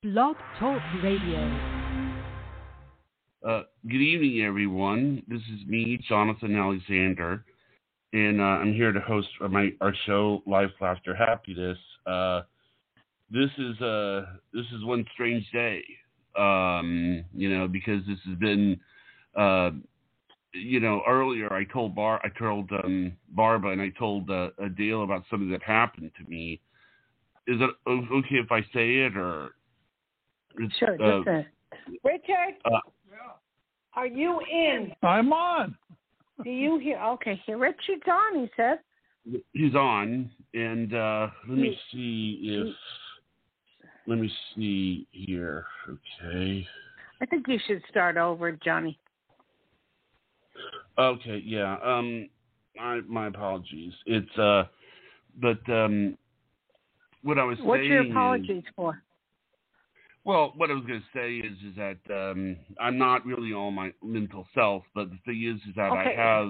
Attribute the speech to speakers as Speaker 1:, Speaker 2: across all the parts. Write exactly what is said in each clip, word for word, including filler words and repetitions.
Speaker 1: Blog Talk Radio.
Speaker 2: Uh, good evening, everyone. This is me, Jonathan Alexander, and uh, I'm here to host my our show, Life Laughter Happiness. Uh, this is uh, this is one strange day, um, you know, because this has been, uh, you know, earlier I told Bar I told um, Barbara and I told uh, Adele about something that happened to me. Is it okay if I say it or?
Speaker 3: Sure, just
Speaker 2: uh,
Speaker 3: a Richard,
Speaker 2: uh,
Speaker 3: are you in?
Speaker 4: I'm on.
Speaker 3: Do you hear? Okay, here, Richard's on, he says.
Speaker 2: He's on, and uh, let me see if, let me see here, okay.
Speaker 3: I think you should start over, Johnny.
Speaker 2: Okay, yeah, um, I, my apologies. It's, uh, but, um, what I was
Speaker 3: What's
Speaker 2: saying
Speaker 3: your apologies
Speaker 2: is,
Speaker 3: for?
Speaker 2: Well, what I was going to say is, is that um, I'm not really all my mental self, but the thing is, is that
Speaker 3: Okay.
Speaker 2: I have.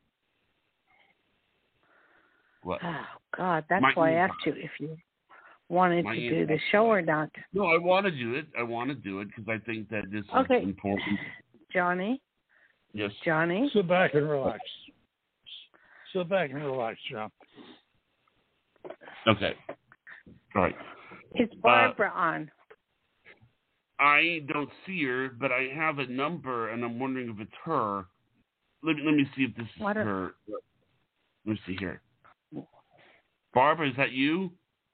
Speaker 2: What?
Speaker 3: Oh, God, that's
Speaker 2: My
Speaker 3: why I
Speaker 2: anti-
Speaker 3: asked you if you wanted
Speaker 2: My
Speaker 3: to do the
Speaker 2: anti-
Speaker 3: show or not.
Speaker 2: No, I want to do it. I want to do it because I think that this
Speaker 3: Okay.
Speaker 2: is important.
Speaker 3: Johnny?
Speaker 2: Yes.
Speaker 3: Johnny?
Speaker 4: Sit back and relax. Sit back and relax, John.
Speaker 2: Okay. All right.
Speaker 3: Is Barbara uh, on?
Speaker 2: I don't see her, but I have a number, and I'm wondering if it's her. Let me let me see if this is
Speaker 3: What a-
Speaker 2: her. Let me see here. Barbara, is that you?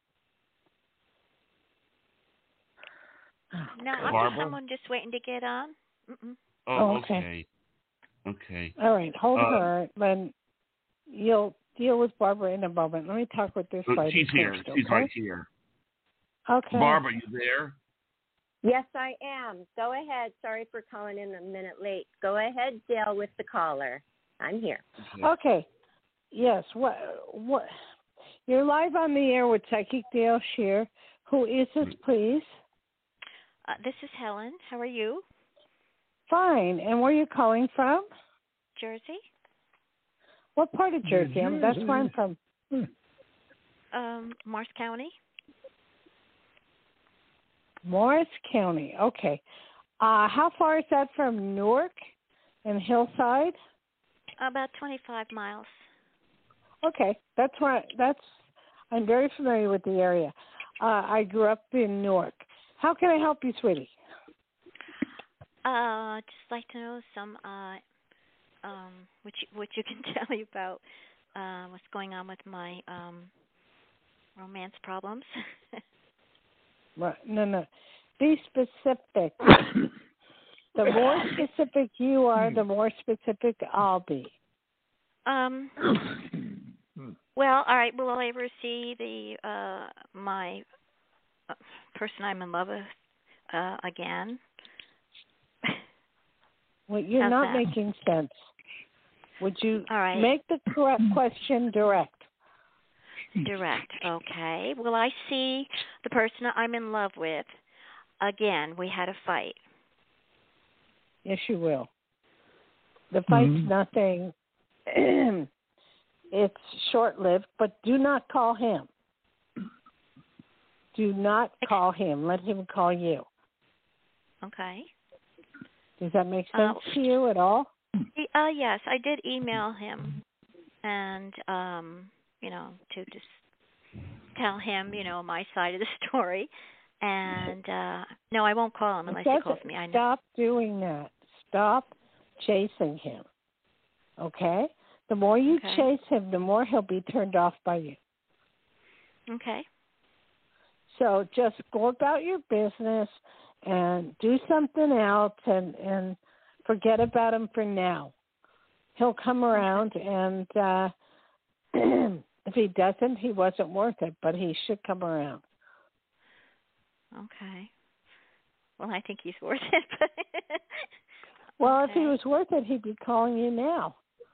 Speaker 5: No, I'm
Speaker 2: Barbara?
Speaker 5: just someone just waiting to get on. Mm-mm.
Speaker 2: Oh,
Speaker 3: Oh,
Speaker 2: okay.
Speaker 3: okay.
Speaker 2: Okay.
Speaker 3: All right, hold
Speaker 2: Uh,
Speaker 3: her, then you'll deal with Barbara in a moment. Let me talk with this lady
Speaker 2: She's here.
Speaker 3: first,
Speaker 2: She's
Speaker 3: okay?
Speaker 2: right here.
Speaker 3: Okay.
Speaker 2: Barbara, you there?
Speaker 6: Yes, I am. Go ahead. Sorry for calling in a minute late. Go ahead, Dale, with the caller. I'm here.
Speaker 2: Okay.
Speaker 3: Okay. Yes. What? What? You're live on the air with Psychic Dale Shear. Who is this, please?
Speaker 5: Uh, this is Helen. How are you?
Speaker 3: Fine. And where are you calling from?
Speaker 5: Jersey?
Speaker 3: What part of Jersey?
Speaker 4: Jersey.
Speaker 3: That's where I'm from.
Speaker 5: Um, Morris County?
Speaker 3: Morris County. Okay. Uh, how far is that from Newark and Hillside?
Speaker 5: About twenty-five miles.
Speaker 3: Okay. That's where. That's. I'm very familiar with the area. Uh, I grew up in Newark. How can I help you, sweetie?
Speaker 5: Uh, just like to know some, uh, um, what you, what you can tell me about, uh, what's going on with my, um, romance problems.
Speaker 3: Right. No, no. Be specific. The more specific you are, the more specific I'll be.
Speaker 5: Um, well, all right. Will I ever see the, uh, my uh, person I'm in love with, uh, again?
Speaker 3: Well, you're
Speaker 5: How's
Speaker 3: not
Speaker 5: that?
Speaker 3: making sense. Would you
Speaker 5: All right.
Speaker 3: make the correct question direct?
Speaker 5: Direct, okay. Will I see the person I'm in love with again? We had a fight.
Speaker 3: Yes, you will. The fight's
Speaker 4: Mhm.
Speaker 3: nothing. It's short-lived, but do not call him. Do not call him. Let him call you.
Speaker 5: Okay.
Speaker 3: Does that make sense
Speaker 5: Uh,
Speaker 3: to you at all?
Speaker 5: Uh, yes, I did email him, and um, you know, to just tell him, you know, my side of the story. And uh, no, I won't call him unless he calls me. I know.
Speaker 3: Stop doing that. Stop chasing him. Okay? The more you
Speaker 5: Okay.
Speaker 3: chase him, the more he'll be turned off by you.
Speaker 5: Okay.
Speaker 3: So just go about your business and do something else and, and forget about him for now. He'll come around, and uh, if he doesn't, he wasn't worth it, but he should come around.
Speaker 5: Okay. Well, I think he's worth it. But
Speaker 3: Well,
Speaker 5: okay.
Speaker 3: if he was worth it, he'd be calling you now.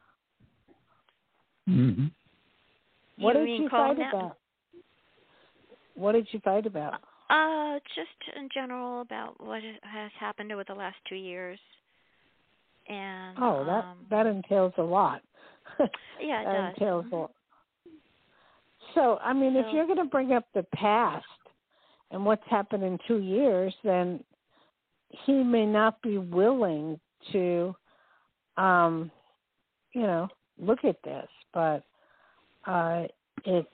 Speaker 4: Mm-hmm.
Speaker 3: What
Speaker 5: You
Speaker 3: did
Speaker 5: mean
Speaker 3: you
Speaker 5: call
Speaker 3: fight
Speaker 5: him now?
Speaker 3: about? What did you fight about?
Speaker 5: Uh, just in general about what has happened over the last two years. And
Speaker 3: Oh, that
Speaker 5: um,
Speaker 3: that entails a lot.
Speaker 5: yeah, it
Speaker 3: that
Speaker 5: does.
Speaker 3: entails a lot. So, I mean, if
Speaker 5: So-
Speaker 3: you're going to bring up the past and what's happened in two years, then he may not be willing to, um, you know, look at this. But uh, it's,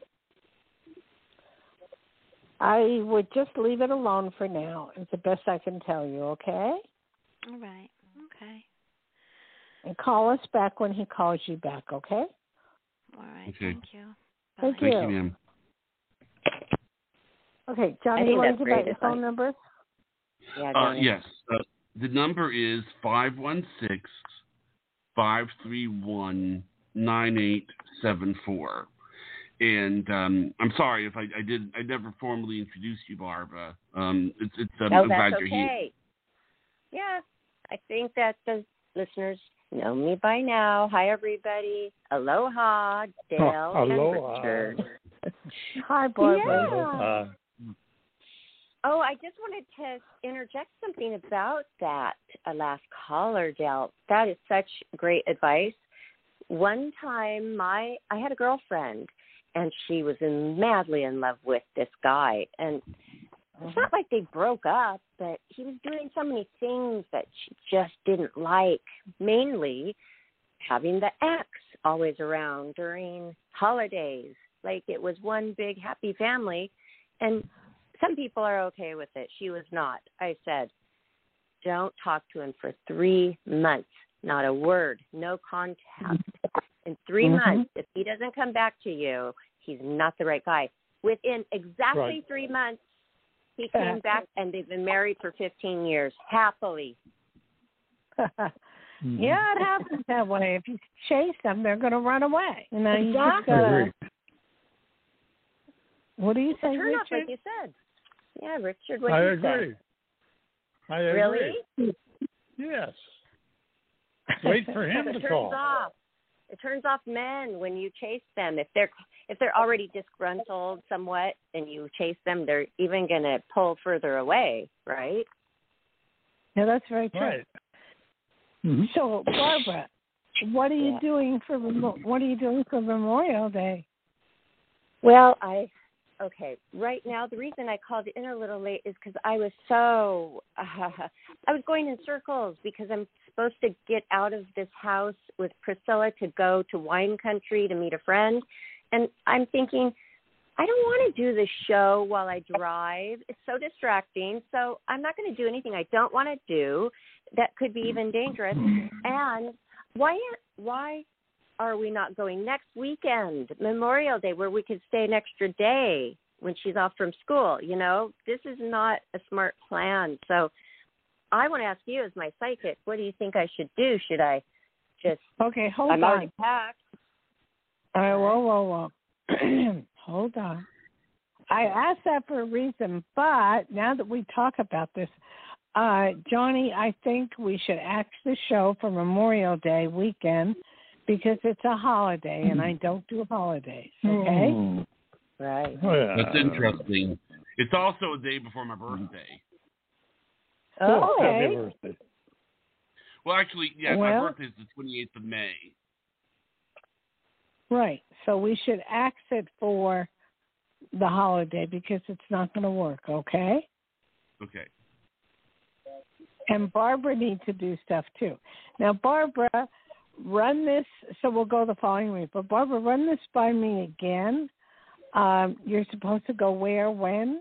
Speaker 3: I would just leave it alone for now. It's the best I can tell you, okay?
Speaker 5: All right. Okay.
Speaker 3: And call us back when he calls you back, okay?
Speaker 5: All right.
Speaker 2: Okay.
Speaker 5: Thank you.
Speaker 3: Thank
Speaker 5: Bye.
Speaker 3: you.
Speaker 2: Thank you, ma'am.
Speaker 3: Okay,
Speaker 6: I
Speaker 3: Johnny,
Speaker 6: think
Speaker 3: you want
Speaker 6: that's
Speaker 3: to give
Speaker 6: great
Speaker 3: out your phone
Speaker 6: advice.
Speaker 3: number?
Speaker 6: Yeah,
Speaker 2: Uh,
Speaker 6: Johnny.
Speaker 2: yes. Uh, the number is five one six, five three one, nine eight seven four. And um, I'm sorry if I, I did. I never formally introduced you, Barbara. Um, it's, it's, um,
Speaker 6: No,
Speaker 2: I'm
Speaker 6: that's
Speaker 2: glad you're here.
Speaker 6: okay. Yeah, I think that the listeners know me by now. Hi, everybody. Aloha, Dale
Speaker 4: Oh,
Speaker 6: and
Speaker 4: aloha.
Speaker 6: Richard.
Speaker 3: Hi, Barbara.
Speaker 6: Yeah.
Speaker 4: Uh,
Speaker 6: Oh, I just wanted to interject something about that uh, last caller, Dale. That is such great advice. One time, my I had a girlfriend, and she was in, madly in love with this guy. And it's not like they broke up, but he was doing so many things that she just didn't like, mainly having the ex always around during holidays. Like it was one big happy family. And some people are okay with it. She was not. I said, don't talk to him for three months. Not a word. No contact. In three
Speaker 3: Mhm.
Speaker 6: months, if he doesn't come back to you, he's not the right guy. Within exactly
Speaker 4: Right.
Speaker 6: three months, he came back, and they've been married for fifteen years, happily.
Speaker 3: Yeah, it happens that way. If you chase them, they're going to run away. You know, you just
Speaker 6: Exactly.
Speaker 4: I
Speaker 3: gotta,
Speaker 4: agree.
Speaker 3: what do you say,
Speaker 6: Turn off, like
Speaker 3: Richard?
Speaker 6: you said. Yeah, Richard, what
Speaker 4: I
Speaker 6: do you
Speaker 4: agree.
Speaker 6: say?
Speaker 4: I
Speaker 6: Really?
Speaker 4: agree. Yes. Wait for him
Speaker 6: it
Speaker 4: to
Speaker 6: turns
Speaker 4: call.
Speaker 6: off. It turns off men when you chase them. If they're if they're already disgruntled somewhat and you chase them, they're even going to pull further away, right?
Speaker 3: Yeah, that's very true.
Speaker 4: Right. Mm-hmm.
Speaker 3: So, Barbara, what are you
Speaker 6: Yeah.
Speaker 3: doing for Memo- what are you doing for Memorial Day?
Speaker 6: Well, I okay. Right now, the reason I called in a little late is because I was so uh, I was going in circles because I'm supposed to get out of this house with Priscilla to go to wine country to meet a friend, and I'm thinking I don't want to do the show while I drive. It's so distracting. So I'm not going to do anything I don't want to do that could be even dangerous. And why why are we not going next weekend, Memorial Day, where we could stay an extra day when she's off from school? You know, this is not a smart plan. So I want to ask you as my psychic, what do you think I should do? Should I just,
Speaker 3: Okay, hold
Speaker 6: I'm
Speaker 3: on.
Speaker 6: already packed.
Speaker 3: All right, whoa, whoa, whoa. Hold on. I asked that for a reason, but now that we talk about this, uh, Johnny, I think we should axe the show for Memorial Day weekend because it's a holiday, and I don't do holidays, okay?
Speaker 4: Hmm.
Speaker 6: Right.
Speaker 4: Oh, yeah.
Speaker 2: That's interesting. It's also a day before my birthday.
Speaker 4: Oh,
Speaker 3: Okay.
Speaker 4: happy birthday.
Speaker 2: Well, actually, yeah,
Speaker 3: Well-
Speaker 2: my birthday is the twenty-eighth of May.
Speaker 3: Right. So we should axe it for the holiday because it's not going to work, okay?
Speaker 2: Okay.
Speaker 3: And Barbara needs to do stuff too. Now, Barbara, run this. So we'll go the following week. But Barbara, run this by me again. Um, you're supposed to go where, when?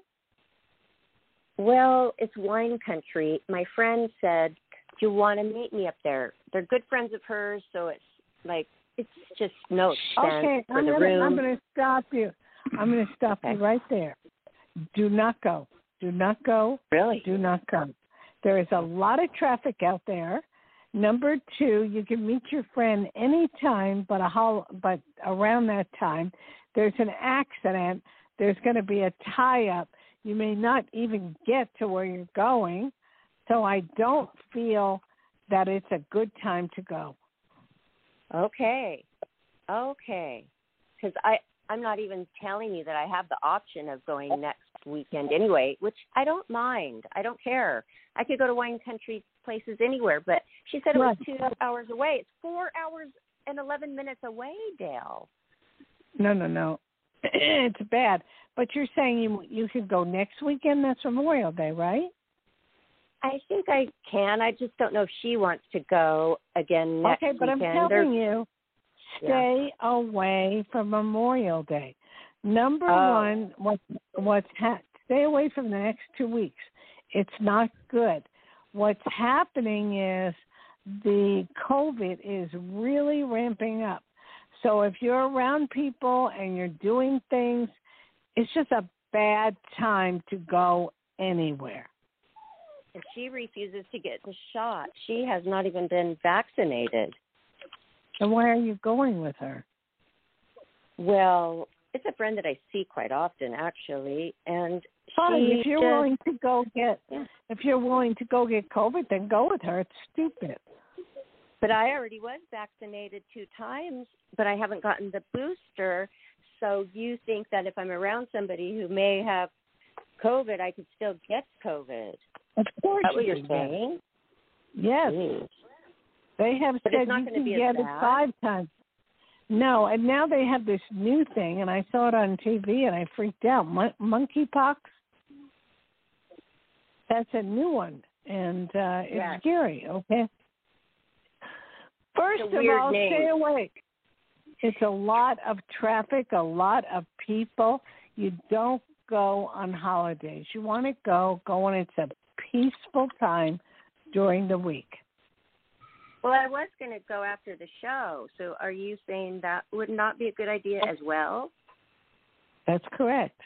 Speaker 6: Well, it's wine country. My friend said, do you want to meet me up there? They're good friends of hers, so it's like, it's just no expense
Speaker 3: Okay,
Speaker 6: for
Speaker 3: I'm
Speaker 6: the
Speaker 3: gonna,
Speaker 6: room.
Speaker 3: I'm going to stop you. I'm going to stop
Speaker 6: Okay.
Speaker 3: you right there. Do not go. Do not go.
Speaker 6: Really?
Speaker 3: Do not go. There is a lot of traffic out there. Number two, you can meet your friend anytime, but a hol- but around that time, there's an accident. There's going to be a tie-up. You may not even get to where you're going. So I don't feel that it's a good time to go.
Speaker 6: Okay. Okay. Because I, I'm not even telling you that I have the option of going next weekend anyway, which I don't mind. I don't care. I could go to wine country places anywhere, but she said it was two hours away. It's four hours and eleven minutes away, Dale.
Speaker 3: No, no, no. It's bad. but you're saying you you could go next weekend. That's Memorial Day, right?
Speaker 6: I think I can. I just don't know if she wants to go again next
Speaker 3: Okay, but
Speaker 6: weekend.
Speaker 3: I'm telling
Speaker 6: There's,
Speaker 3: you, stay yeah. away from Memorial Day. Number
Speaker 6: oh.
Speaker 3: one, what what's ha- stay away from the next two weeks. It's not good. What's happening is the COVID is really ramping up. So if you're around people and you're doing things, it's just a bad time to go anywhere.
Speaker 6: And she refuses to get the shot. She has not even been vaccinated.
Speaker 3: So why are you going with her?
Speaker 6: Well, it's a friend that I see quite often, actually, and
Speaker 3: fine.
Speaker 6: She
Speaker 3: if you're
Speaker 6: just,
Speaker 3: willing to go get,
Speaker 6: yeah.
Speaker 3: if you're willing to go get COVID, then go with her. It's stupid.
Speaker 6: But I already was vaccinated two times, but I haven't gotten the booster. So you think that if I'm around somebody who may have COVID, I could still get COVID?
Speaker 3: Of course,
Speaker 6: Is that what
Speaker 3: you
Speaker 6: you're saying?
Speaker 3: Yes.
Speaker 6: Mm.
Speaker 3: They have
Speaker 6: But
Speaker 3: said
Speaker 6: it's not
Speaker 3: you
Speaker 6: gonna
Speaker 3: can
Speaker 6: be as
Speaker 3: get it
Speaker 6: bad?
Speaker 3: five times. No, and now they have this new thing, and I saw it on T V, and I freaked out. Mon- monkeypox. That's a new one, and uh, it's
Speaker 6: Yes.
Speaker 3: scary. Okay. First
Speaker 6: It's a
Speaker 3: of
Speaker 6: weird
Speaker 3: all,
Speaker 6: name.
Speaker 3: stay away. It's a lot of traffic, a lot of people. You don't go on holidays. You want to go, go when it's a peaceful time during the week.
Speaker 6: Well, I was going to go after the show. So are you saying that would not be a good idea as well?
Speaker 3: That's correct.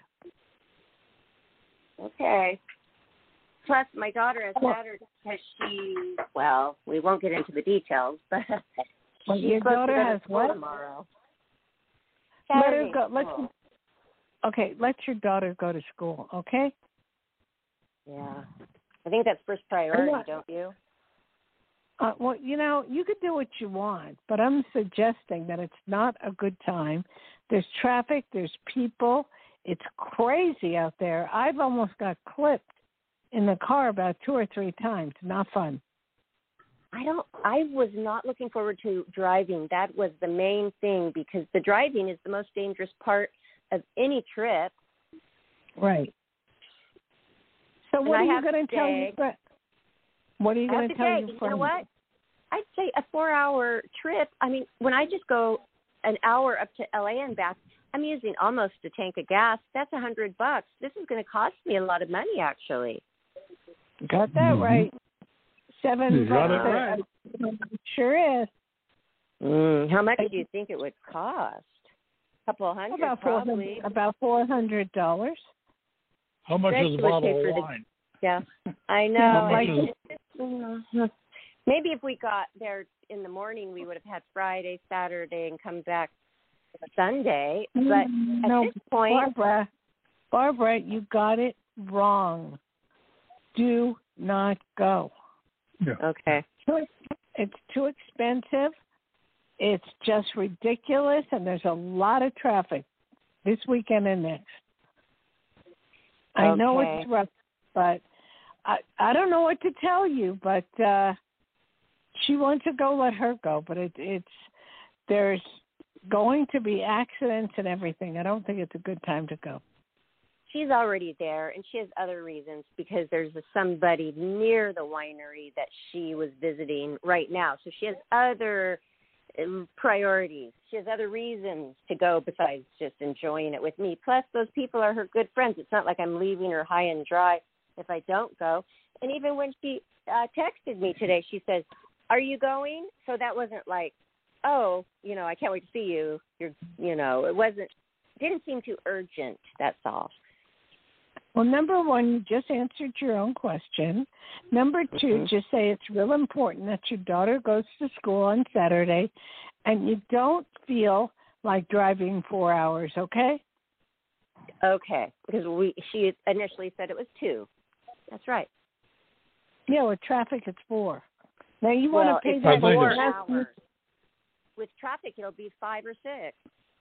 Speaker 6: Okay. Plus, my daughter has Saturday because she, well, we won't get into the details, but
Speaker 3: Well,
Speaker 6: she's
Speaker 3: your
Speaker 6: supposed
Speaker 3: daughter
Speaker 6: to go to
Speaker 3: has
Speaker 6: school
Speaker 3: what?
Speaker 6: tomorrow.
Speaker 3: Let her
Speaker 6: Saturday
Speaker 3: go. Let
Speaker 6: school.
Speaker 3: okay. Let your daughter go to school. Okay.
Speaker 6: Yeah. I think that's first priority,
Speaker 3: What?
Speaker 6: don't you?
Speaker 3: Uh, well, you know, you could do what you want, but I'm suggesting that it's not a good time. There's traffic. There's people. It's crazy out there. I've almost got clipped in the car about two or three times. Not fun.
Speaker 6: I don't. I was not looking forward to driving. That was the main thing because the driving is the most dangerous part of any trip.
Speaker 3: Right. So what
Speaker 6: I
Speaker 3: are you
Speaker 6: have
Speaker 3: going to tell
Speaker 6: say-
Speaker 3: your friend? What are you
Speaker 6: I
Speaker 3: going
Speaker 6: have
Speaker 3: to
Speaker 6: to
Speaker 3: tell
Speaker 6: say,
Speaker 3: your
Speaker 6: you
Speaker 3: friend?
Speaker 6: know what? I'd say a four-hour trip. I mean, when I just go an hour up to L A and back, I'm using almost a tank of gas. That's a hundred bucks. This is going to cost me a lot of money, actually.
Speaker 3: Got that
Speaker 4: Mhm.
Speaker 3: right. Seven
Speaker 4: You got
Speaker 3: bucks.
Speaker 4: it right.
Speaker 3: It sure is.
Speaker 6: Mm, how much do you think it would cost? A couple hundred,
Speaker 3: About four
Speaker 6: probably.
Speaker 3: hundred. About four hundred dollars.
Speaker 4: How much
Speaker 6: Greg
Speaker 4: is a
Speaker 6: would
Speaker 4: bottle
Speaker 6: pay for
Speaker 4: of
Speaker 6: the-
Speaker 4: wine?
Speaker 6: Yeah, I know.
Speaker 4: How much
Speaker 6: I-
Speaker 4: is-
Speaker 6: Maybe if we got there in the morning, we would have had Friday, Saturday, and come back Sunday. But
Speaker 3: Mm,
Speaker 6: at
Speaker 3: no,
Speaker 6: this point,
Speaker 3: Barbara, Barbara, you got it wrong. Do not go.
Speaker 4: Yeah.
Speaker 6: okay.
Speaker 3: It's too expensive. It's just ridiculous, and there's a lot of traffic this weekend and next. I know
Speaker 6: Okay.
Speaker 3: it's rough, but I I don't know what to tell you. But uh, she wants to go, let her go. But it, it's there's going to be accidents and everything. I don't think it's a good time to go.
Speaker 6: She's already there, and she has other reasons because there's a, somebody near the winery that she was visiting right now. So she has other um, priorities. She has other reasons to go besides just enjoying it with me. Plus, those people are her good friends. It's not like I'm leaving her high and dry if I don't go. And even when she uh, texted me today, she says, "Are you going?" So that wasn't like, "Oh, you know, I can't wait to see you." You're, you know, it wasn't. Didn't seem too urgent. That's all.
Speaker 3: Well, number one, you just answered your own question. Number two,
Speaker 6: Mm-hmm.
Speaker 3: just say it's real important that your daughter goes to school on Saturday and you don't feel like driving four hours, okay?
Speaker 6: Okay, because we she initially said it was two. That's right.
Speaker 3: Yeah, with traffic, it's four. Now, you
Speaker 6: Well,
Speaker 3: want to pay
Speaker 6: it's
Speaker 3: that
Speaker 4: I think
Speaker 6: four
Speaker 4: it's-
Speaker 6: hours. With traffic, it'll be five or six.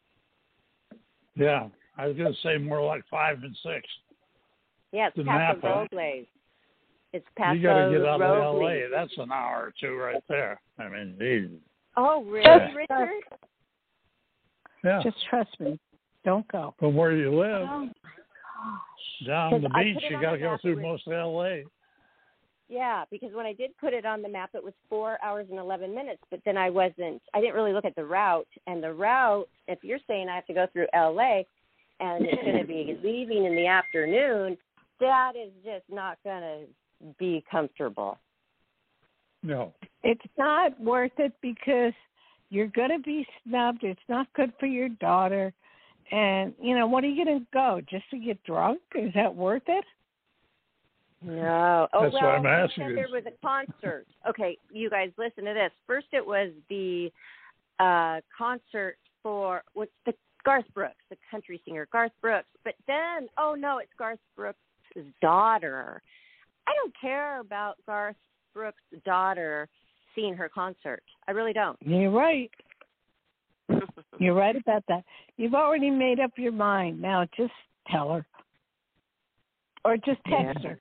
Speaker 4: Yeah, I was going to say more like five and six.
Speaker 6: Yeah, it's
Speaker 4: To
Speaker 6: Paso
Speaker 4: Napa.
Speaker 6: Robles. It's Paso
Speaker 4: You got to get out of L
Speaker 6: Robles.
Speaker 4: A. That's an hour or two right there. I mean, geez.
Speaker 6: Oh, really,
Speaker 4: Yeah.
Speaker 6: Richard?
Speaker 4: Yeah.
Speaker 3: Just trust me. Don't go.
Speaker 4: From where you live.
Speaker 6: Oh,
Speaker 4: Down the
Speaker 6: I
Speaker 4: beach,
Speaker 6: put it
Speaker 4: you
Speaker 6: on
Speaker 4: got to
Speaker 6: the
Speaker 4: go
Speaker 6: map,
Speaker 4: through
Speaker 6: it was-
Speaker 4: most of L A.
Speaker 6: Yeah, because when I did put it on the map, it was four hours and eleven minutes. But then I wasn't. I didn't really look at the route. And the route, if you're saying I have to go through L A, and it's going to be leaving in the afternoon, that is just not going to be comfortable.
Speaker 4: No.
Speaker 3: It's not worth it because you're going to be snubbed. It's not good for your daughter. And, you know, what are you going to go? Just to get drunk? Is that worth it?
Speaker 6: No. Oh,
Speaker 4: That's
Speaker 6: well,
Speaker 4: why I'm
Speaker 6: they
Speaker 4: asking
Speaker 6: said
Speaker 4: you.
Speaker 6: there was a concert. Okay, you guys, listen to this. First it was the uh, concert for, what's the, Garth Brooks, the country singer, Garth Brooks. But then, oh, no, it's Garth Brooks' daughter. I don't care about Garth Brooks' daughter seeing her concert. I really don't.
Speaker 3: You're right. You're right about that. You've already made up your mind. Now just tell her. Or just text
Speaker 6: Yeah.
Speaker 3: her.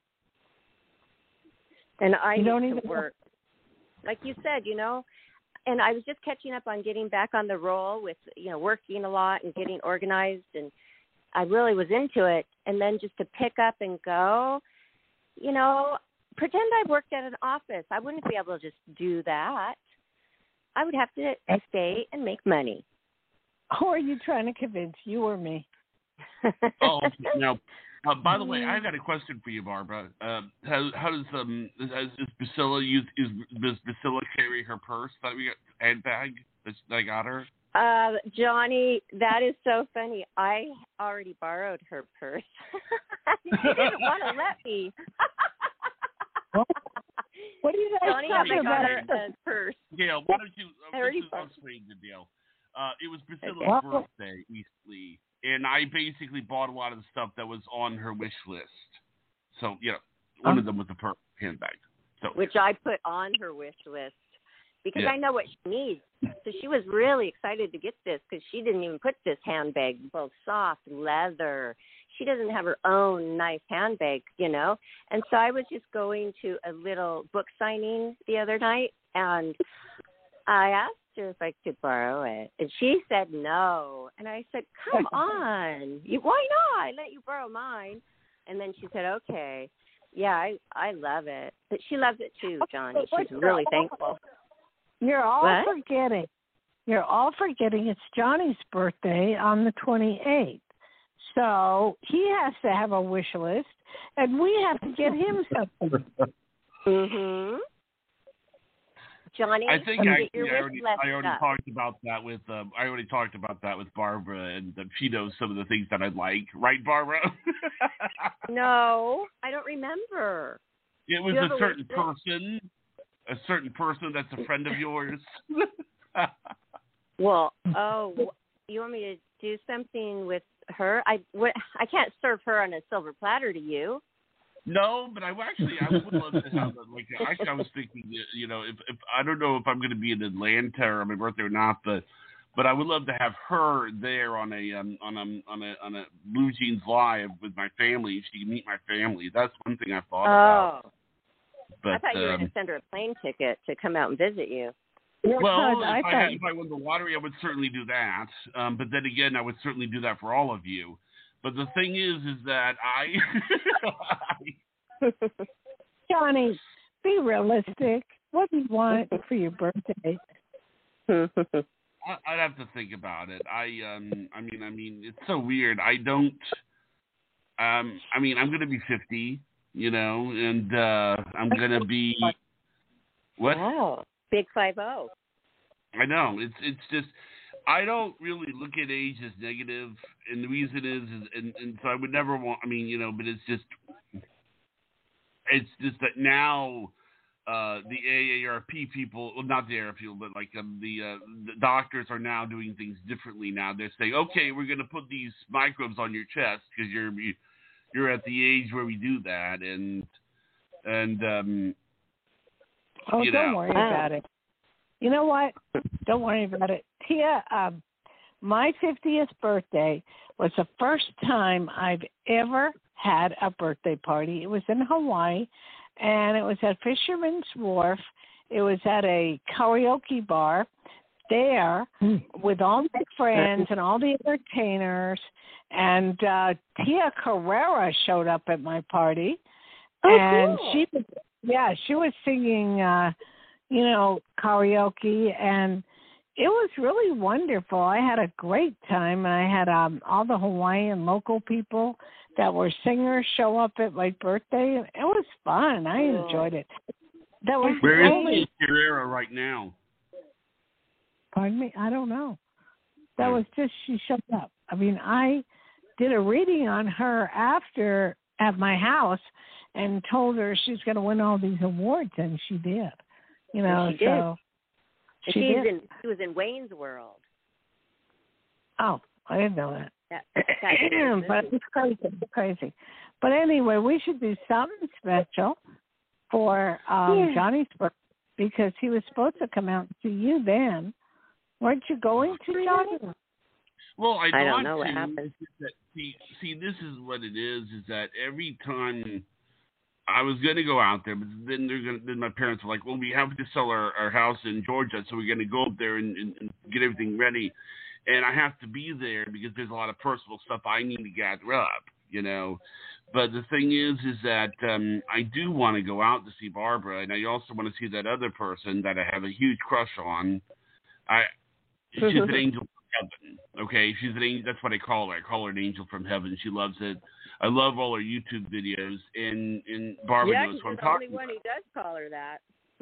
Speaker 6: And I
Speaker 3: You don't
Speaker 6: need
Speaker 3: even
Speaker 6: to work. Like you said, you know, and I was just catching up on getting back on the roll with, you know, working a lot and getting organized. And I really was into it. And then just to pick up and go, you know, pretend I worked at an office. I wouldn't be able to just do that. I would have to stay and make money.
Speaker 3: Who are you trying to convince, you or me?
Speaker 2: Oh, now, uh, by the way, I got a question for you, Barbara. Uh, how, how does um is, is Priscilla use is does Priscilla carry her purse that we got handbag that I got her?
Speaker 6: Uh, Johnny, that is so funny. I already borrowed her purse. She didn't want to let me.
Speaker 3: What? What are you guys
Speaker 6: Johnny, I
Speaker 3: talking
Speaker 6: got
Speaker 3: about?
Speaker 6: her a purse.
Speaker 2: Gail, why don't you?
Speaker 6: I
Speaker 2: Uh,
Speaker 6: already
Speaker 2: this is
Speaker 6: borrowed-
Speaker 2: I'll explain the deal. Uh, it was Priscilla's
Speaker 3: Well-
Speaker 2: birthday recently, and I basically bought a lot of the stuff that was on her wish list. So, you know, one
Speaker 3: Um,
Speaker 2: of them was the purse handbag. So,
Speaker 6: Which I put on her wish list because
Speaker 2: Yeah.
Speaker 6: I know what she needs. So she was really excited to get this because she didn't even put this handbag, both soft, leather. She doesn't have her own nice handbag, you know. And so I was just going to a little book signing the other night, and I asked her if I could borrow it. And she said no. And I said, come on. You, why not? I let you borrow mine. And then she said, okay. Yeah, I I love it. But she loves it too, Johnny. She's really thankful.
Speaker 3: You're all
Speaker 6: What?
Speaker 3: forgetting. You're all forgetting it's Johnny's birthday on the twenty-eighth. So he has to have a wish list, and we have to get him something.
Speaker 6: Mhm. Johnny,
Speaker 2: I think
Speaker 6: get
Speaker 2: actually
Speaker 6: your
Speaker 2: I
Speaker 6: wish
Speaker 2: already,
Speaker 6: list
Speaker 2: I already
Speaker 6: up.
Speaker 2: talked about that with um, I already talked about that with Barbara, and uh, she knows some of the things that I like, right, Barbara?
Speaker 6: No, I don't remember.
Speaker 2: It was
Speaker 6: You have
Speaker 2: a
Speaker 6: a
Speaker 2: certain
Speaker 6: wish list?
Speaker 2: person, a certain person that's a friend of yours.
Speaker 6: Well, oh, wh- you want me to do something with her? I what, I can't serve her on a silver platter to you.
Speaker 2: No, but I actually I would love to have a, like actually I was thinking you know if, if I don't know if I'm going to be in Atlanta on my birthday or not, but but I would love to have her there on a um, on a on a on a Blue Jeans Live with my family. She can meet my family. That's one thing I thought about.
Speaker 6: Oh,
Speaker 2: But
Speaker 6: I thought you were
Speaker 2: um,
Speaker 6: going to send her a plane ticket to come out and visit you.
Speaker 2: well,
Speaker 3: I
Speaker 2: if I,
Speaker 3: thought-
Speaker 2: had, if I won the lottery, I would certainly do that. Um, but then again, I would certainly do that for all of you. But the thing is, is that I.
Speaker 3: Johnny, be realistic. What do you want for your birthday?
Speaker 2: I- I'd have to think about it. I um I mean I mean it's so weird. I don't um I mean I'm gonna be fifty, you know, and uh I'm gonna be what?
Speaker 6: Wow, big five zero.
Speaker 2: I know. It's it's just I don't really look at age as negative, and the reason is is and, and so I would never want I mean, you know, but it's just it's just that now Uh, the A A R P people, well, not the A A R P people, but like um, the, uh, the doctors are now doing things differently now. They're saying, okay, we're going to put these microbes on your chest because you're you're at the age where we do that, and and um,
Speaker 3: Oh,
Speaker 2: you
Speaker 3: don't
Speaker 2: know.
Speaker 3: worry about it. You know what? Don't worry about it. Tia, um, my fiftieth birthday was the first time I've ever had a birthday party. It was in Hawaii. And it was at Fisherman's Wharf. It was at a karaoke bar there with all my friends and all the entertainers. And uh, Tia Carrera showed up at my party.
Speaker 6: Oh,
Speaker 3: and
Speaker 6: cool.
Speaker 3: she was, yeah, she was singing, uh, you know, karaoke, and it was really wonderful. I had a great time, and I had um, all the Hawaiian local people that were singers show up at my birthday. It was fun. I
Speaker 6: Cool.
Speaker 3: enjoyed it. That was
Speaker 2: Where is
Speaker 3: only,
Speaker 2: Tia Carrera right now?
Speaker 3: pardon me, I don't know. That
Speaker 2: Hmm.
Speaker 3: was just, she showed up. I mean, I did a reading on her after at my house and told her she's going to win all these awards, and she did. You know,
Speaker 6: And she
Speaker 3: so
Speaker 6: did.
Speaker 3: she
Speaker 6: She's
Speaker 3: did.
Speaker 6: in. She was in Wayne's World.
Speaker 3: Oh, I didn't know that.
Speaker 6: That, that
Speaker 3: but it's crazy, it's crazy. But anyway, we should do something special for um,
Speaker 6: Yeah.
Speaker 3: Johnny's birthday because he was supposed to come out and see you then. Weren't you going to, Johnny?
Speaker 2: Well, I'd
Speaker 6: I don't
Speaker 2: like
Speaker 6: know what
Speaker 2: to.
Speaker 6: happened.
Speaker 2: That, see, see, this is what it is. Is that every time I was going to go out there, but then they're going. Then my parents were like, "Well, we have to sell our, our house in Georgia, so we're going to go up there and, and, and get everything ready." And I have to be there because there's a lot of personal stuff I need to gather up, you know. But the thing is, is that um, I do want to go out to see Barbara, and I also want to see that other person that I have a huge crush on. I she's an angel from heaven, okay? She's an angel. That's what I call her. I call her an angel from heaven. She loves it. I love all her YouTube videos, and and Barbara
Speaker 6: yeah,
Speaker 2: knows
Speaker 6: he's
Speaker 2: what I'm
Speaker 6: the
Speaker 2: talking
Speaker 6: only one
Speaker 2: about.
Speaker 6: who does call her that.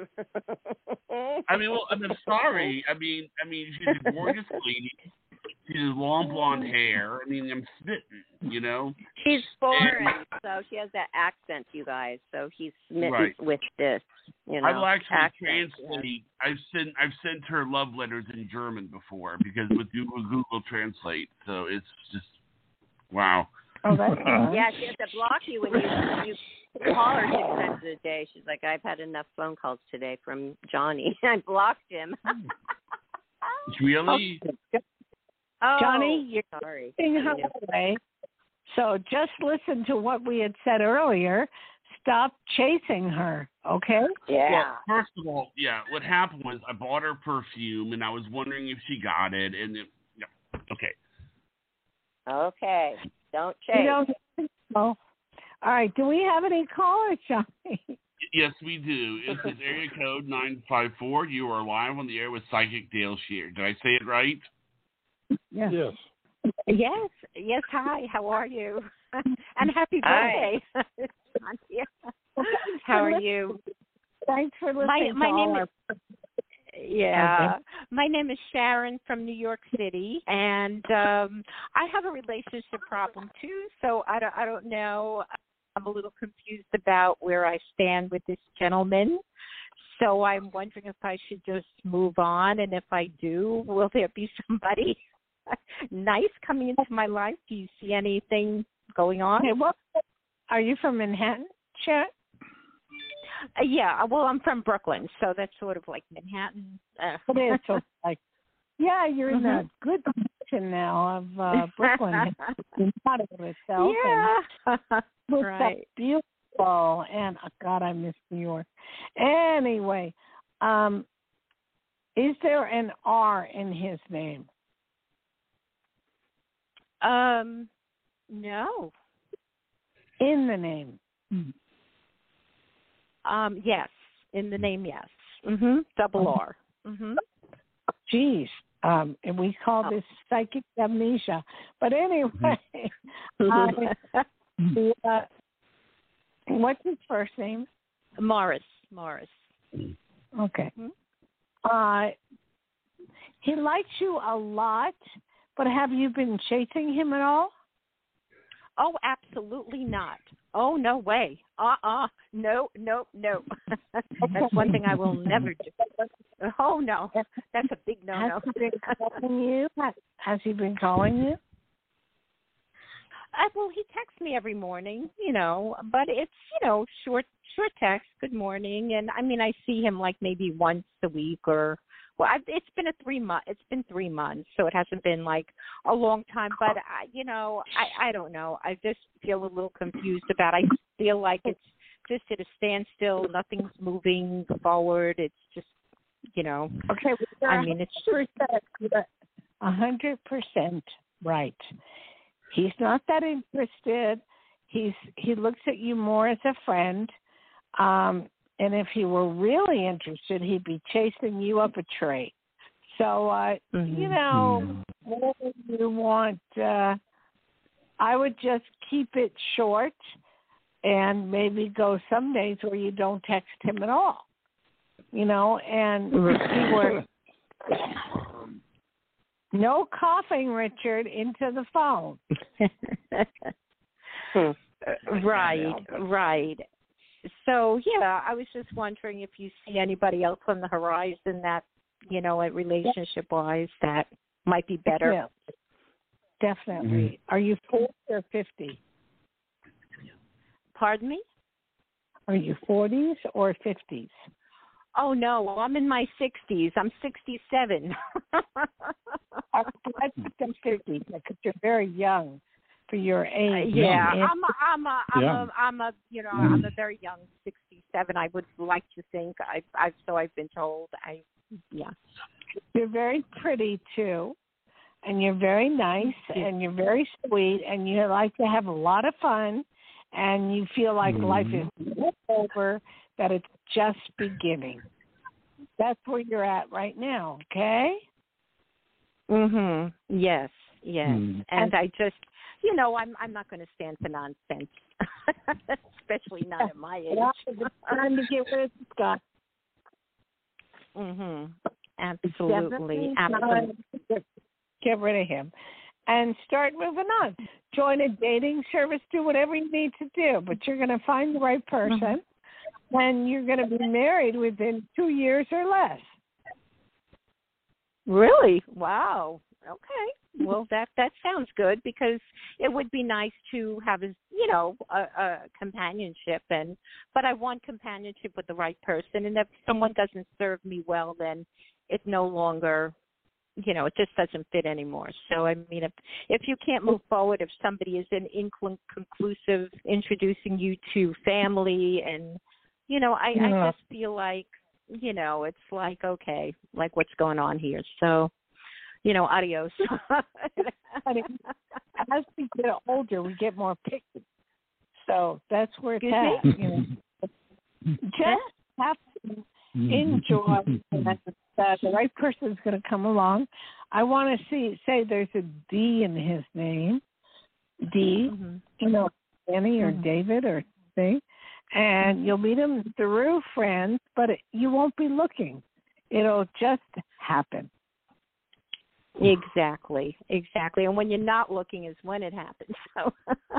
Speaker 2: I mean, well, I'm sorry. I mean, I mean, she's a gorgeous lady. She has long blonde hair. I mean, I'm smitten, you know.
Speaker 6: She's foreign, so she has that accent, you guys. So he's smitten
Speaker 2: Right.
Speaker 6: with this, you know.
Speaker 2: I will actually
Speaker 6: accent,
Speaker 2: translate. I've sent I've sent her love letters in German before because with Google, Google Translate. So it's just wow.
Speaker 3: Oh, that's
Speaker 6: Yeah.
Speaker 3: fun.
Speaker 6: yeah, she has to block you when you you call her six times a day. She's like, I've had enough phone calls today from Johnny. I blocked him.
Speaker 2: Really?
Speaker 6: Oh,
Speaker 3: Johnny, you're
Speaker 6: sorry.
Speaker 3: getting her away. So just listen to what we had said earlier. Stop chasing her, okay?
Speaker 6: Yeah.
Speaker 2: Well, first of all, yeah. What happened was I bought her perfume, and I was wondering if she got it, and it, yeah, okay.
Speaker 6: Okay. Don't chase.
Speaker 3: You don't know. All right. Do we have any callers, Johnny?
Speaker 2: Yes, we do. This is area code nine five four. You are live on the air with Psychic Dale Shear. Did I say it right?
Speaker 3: Yeah.
Speaker 4: Yes.
Speaker 7: Yes, yes. Hi, how are you? And happy
Speaker 6: Hi.
Speaker 7: birthday. How are you?
Speaker 3: Thanks for listening
Speaker 7: My
Speaker 3: to
Speaker 7: my
Speaker 3: all
Speaker 7: name
Speaker 3: our...
Speaker 7: is yeah. My name is Sharon from New York City, and um I have a relationship problem too. So I don't I don't know. I'm a little confused about where I stand with this gentleman. So I'm wondering if I should just move on, and if I do, will there be somebody nice coming into my life? Do you see anything going on?
Speaker 3: Okay, well, are you from Manhattan, Sharon?
Speaker 7: Uh, yeah, well, I'm from Brooklyn, so that's sort of like Manhattan. Uh,
Speaker 3: It is. So like, yeah, you're in
Speaker 7: Mhm.
Speaker 3: a good position now of uh, Brooklyn. It's not of itself.
Speaker 7: yeah,
Speaker 3: And it's
Speaker 7: right.
Speaker 3: beautiful. And oh, God, I miss New York. Anyway, um, is there an R in his name?
Speaker 7: Um, no.
Speaker 3: In the name.
Speaker 7: Um, yes, in the name, yes. Mhm. Double R. Mhm.
Speaker 3: Geez. Um, and we call
Speaker 7: Oh.
Speaker 3: this psychic amnesia. But anyway, uh, the, uh, what's his first name?
Speaker 7: Morris. Morris.
Speaker 3: Okay.
Speaker 7: Mhm.
Speaker 3: Uh, he likes you a lot, but have you been chasing him at all?
Speaker 7: Oh, absolutely not. Oh, no way. Uh-uh. No, no, no. That's one thing I will never do. Oh, no. That's a big no-no.
Speaker 3: Has he been calling you? Has, has he been calling you?
Speaker 7: Uh, well, he texts me every morning, you know, but it's, you know, short short text, good morning, and I mean, I see him like maybe once a week or, well, I've, it's been a three month, it's been three months, so it hasn't been like a long time, but I, you know, I, I don't know, I just feel a little confused about, I feel like it's just at a standstill, nothing's moving forward, it's just, you know,
Speaker 3: Okay, well,
Speaker 7: I mean, it's just,
Speaker 3: a hundred percent right. He's not that interested. He's he looks at you more as a friend. Um, and if he were really interested, he'd be chasing you up a tree. So, uh, mm-hmm. you know, whatever you want, uh, I would just keep it short and maybe go some days where you don't text him at all. You know, and he were no coughing, Richard, into the phone.
Speaker 7: Right, right. So, yeah, I was just wondering if you see anybody else on the horizon that, you know, relationship-wise that might be better.
Speaker 3: Yeah, definitely. Mm-hmm. Are you forty or fifty?
Speaker 7: Pardon me?
Speaker 3: Are you forties or fifties?
Speaker 7: Oh, no, I'm in my sixties. I'm sixty-seven.
Speaker 3: I'm fifty because you're very young for your age.
Speaker 7: Uh, yeah, I'm a, I'm a, I'm yeah. a, I'm a, you know, I'm a very young sixty-seven. I would like to think. I, I've so I've been told. I, yeah.
Speaker 3: You're very pretty too, and you're very nice, and you're very sweet, and you like to have a lot of fun, and you feel like mm-hmm. life is not over, that it's just beginning. That's where you're at right now. Okay.
Speaker 7: Mhm. Yes. Yes. Mm. And I just. You know, I'm I'm not going to stand for nonsense, especially not at my age.
Speaker 3: It's time to get rid of Scott.
Speaker 7: Mhm. Absolutely. Absolutely.
Speaker 3: Get rid of him, and start moving on. Join a dating service. Do whatever you need to do, but you're going to find the right person, mm-hmm. and you're going to be married within two years or less.
Speaker 7: Really? Wow. Okay. Well, that that sounds good because it would be nice to have, a, you know, a, a companionship, and but I want companionship with the right person. And if someone doesn't serve me well, then it no longer, you know, it just doesn't fit anymore. So I mean, if if you can't move forward, if somebody is an inconclusive, introducing you to family, and you know, I, yeah. I just feel like, you know, it's like okay, like what's going on here? So. You know, adios.
Speaker 3: As we get older, we get more picky. So that's where it's at. You know. Just have to enjoy that uh, the right person is going to come along. I want to see say there's a D in his name, D. Mm-hmm. You know, Danny or mm-hmm. David or something, and you'll meet him through friends, but it, you won't be looking. It'll just happen.
Speaker 7: Exactly, exactly. And when you're not looking is when it happens. So,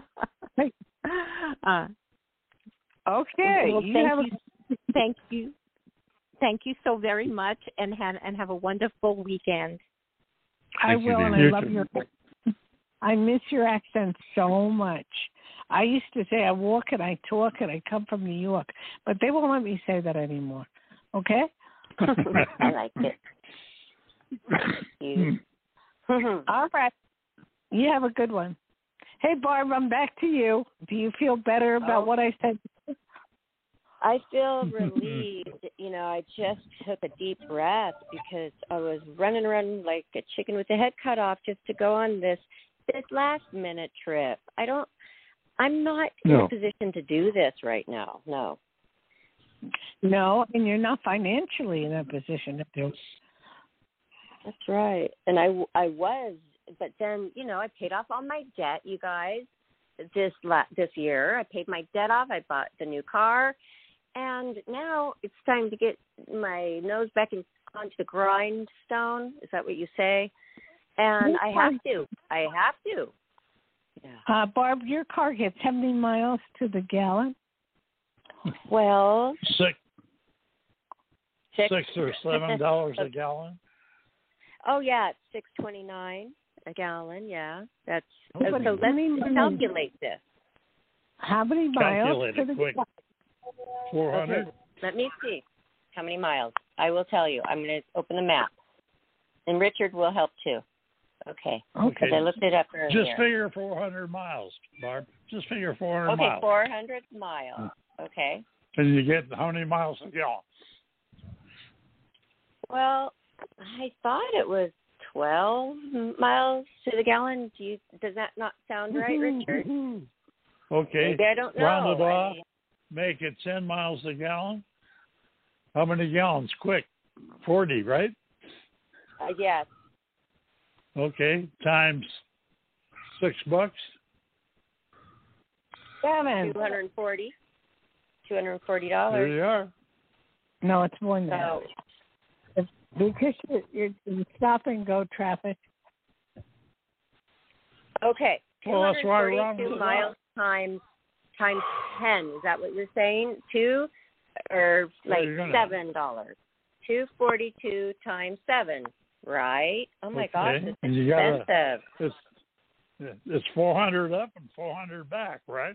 Speaker 7: uh,
Speaker 3: okay.
Speaker 7: Well,
Speaker 3: you
Speaker 7: thank
Speaker 3: have
Speaker 7: you, a... thank you, thank you so very much, and have and have a wonderful weekend.
Speaker 3: I
Speaker 2: thank
Speaker 3: will,
Speaker 2: you,
Speaker 3: and I love your. I miss your accent so much. I used to say I walk and I talk and I come from New York, but they won't let me say that anymore. Okay.
Speaker 6: I like it. Thank you.
Speaker 3: All right. You have a good one. Hey, Barb, I'm back to you. Do you feel better about oh. what I said?
Speaker 6: I feel relieved. You know, I just took a deep breath because I was running around like a chicken with the head cut off just to go on this this last minute trip. I don't. I'm not no. in a position to do this right now. No.
Speaker 3: No, and you're not financially in a position to do.
Speaker 6: That's right. And I, I was, but then, you know, I paid off all my debt, you guys, this la- this year. I paid my debt off. I bought the new car. And now it's time to get my nose back in, onto the grindstone. Is that what you say? And I have to. I have to. Yeah.
Speaker 3: Uh, Barb, your car gets how many miles to the gallon?
Speaker 6: Well,
Speaker 4: six,
Speaker 6: six,
Speaker 4: six or seven dollars a gallon.
Speaker 6: Oh yeah, it's six twenty nine a gallon. Yeah, that's
Speaker 3: oh,
Speaker 6: so. so let's calculate this.
Speaker 3: How many miles?
Speaker 4: Calculate it quick. Four hundred.
Speaker 6: Okay, let me see how many miles. I will tell you. I'm going to open the map, and Richard will help too. Okay.
Speaker 4: Okay.
Speaker 6: I looked it up earlier.
Speaker 4: Just figure four hundred miles, Barb. Just figure four hundred
Speaker 6: okay,
Speaker 4: miles.
Speaker 6: Okay, four hundred miles. Okay.
Speaker 4: And you get how many miles a gallon?
Speaker 6: Well, I thought it was twelve miles to the gallon. Do you, does that not sound right, Richard?
Speaker 4: Okay.
Speaker 6: Maybe I don't know.
Speaker 4: Round it off.
Speaker 6: I mean,
Speaker 4: Make it ten miles a gallon. How many gallons? Quick. forty, right?
Speaker 6: uh, yes.
Speaker 4: Okay. Times six bucks.
Speaker 3: Seven.
Speaker 6: two hundred forty. two hundred forty
Speaker 4: There
Speaker 6: dollars.
Speaker 4: you are.
Speaker 3: No, it's more than that.
Speaker 6: So,
Speaker 3: It's because you're, you're in stop and go traffic.
Speaker 6: okay.
Speaker 4: Well, that's why I rounded
Speaker 6: two hundred forty-two
Speaker 4: it
Speaker 6: miles
Speaker 4: up.
Speaker 6: times times ten. Is that what you're saying? Two or like
Speaker 4: you're gonna-
Speaker 6: seven dollars? Two forty-two times seven, right? Oh my gosh,
Speaker 4: Okay.
Speaker 6: it's
Speaker 4: And you gotta-
Speaker 6: expensive.
Speaker 4: It's it's four hundred up and four hundred back, right?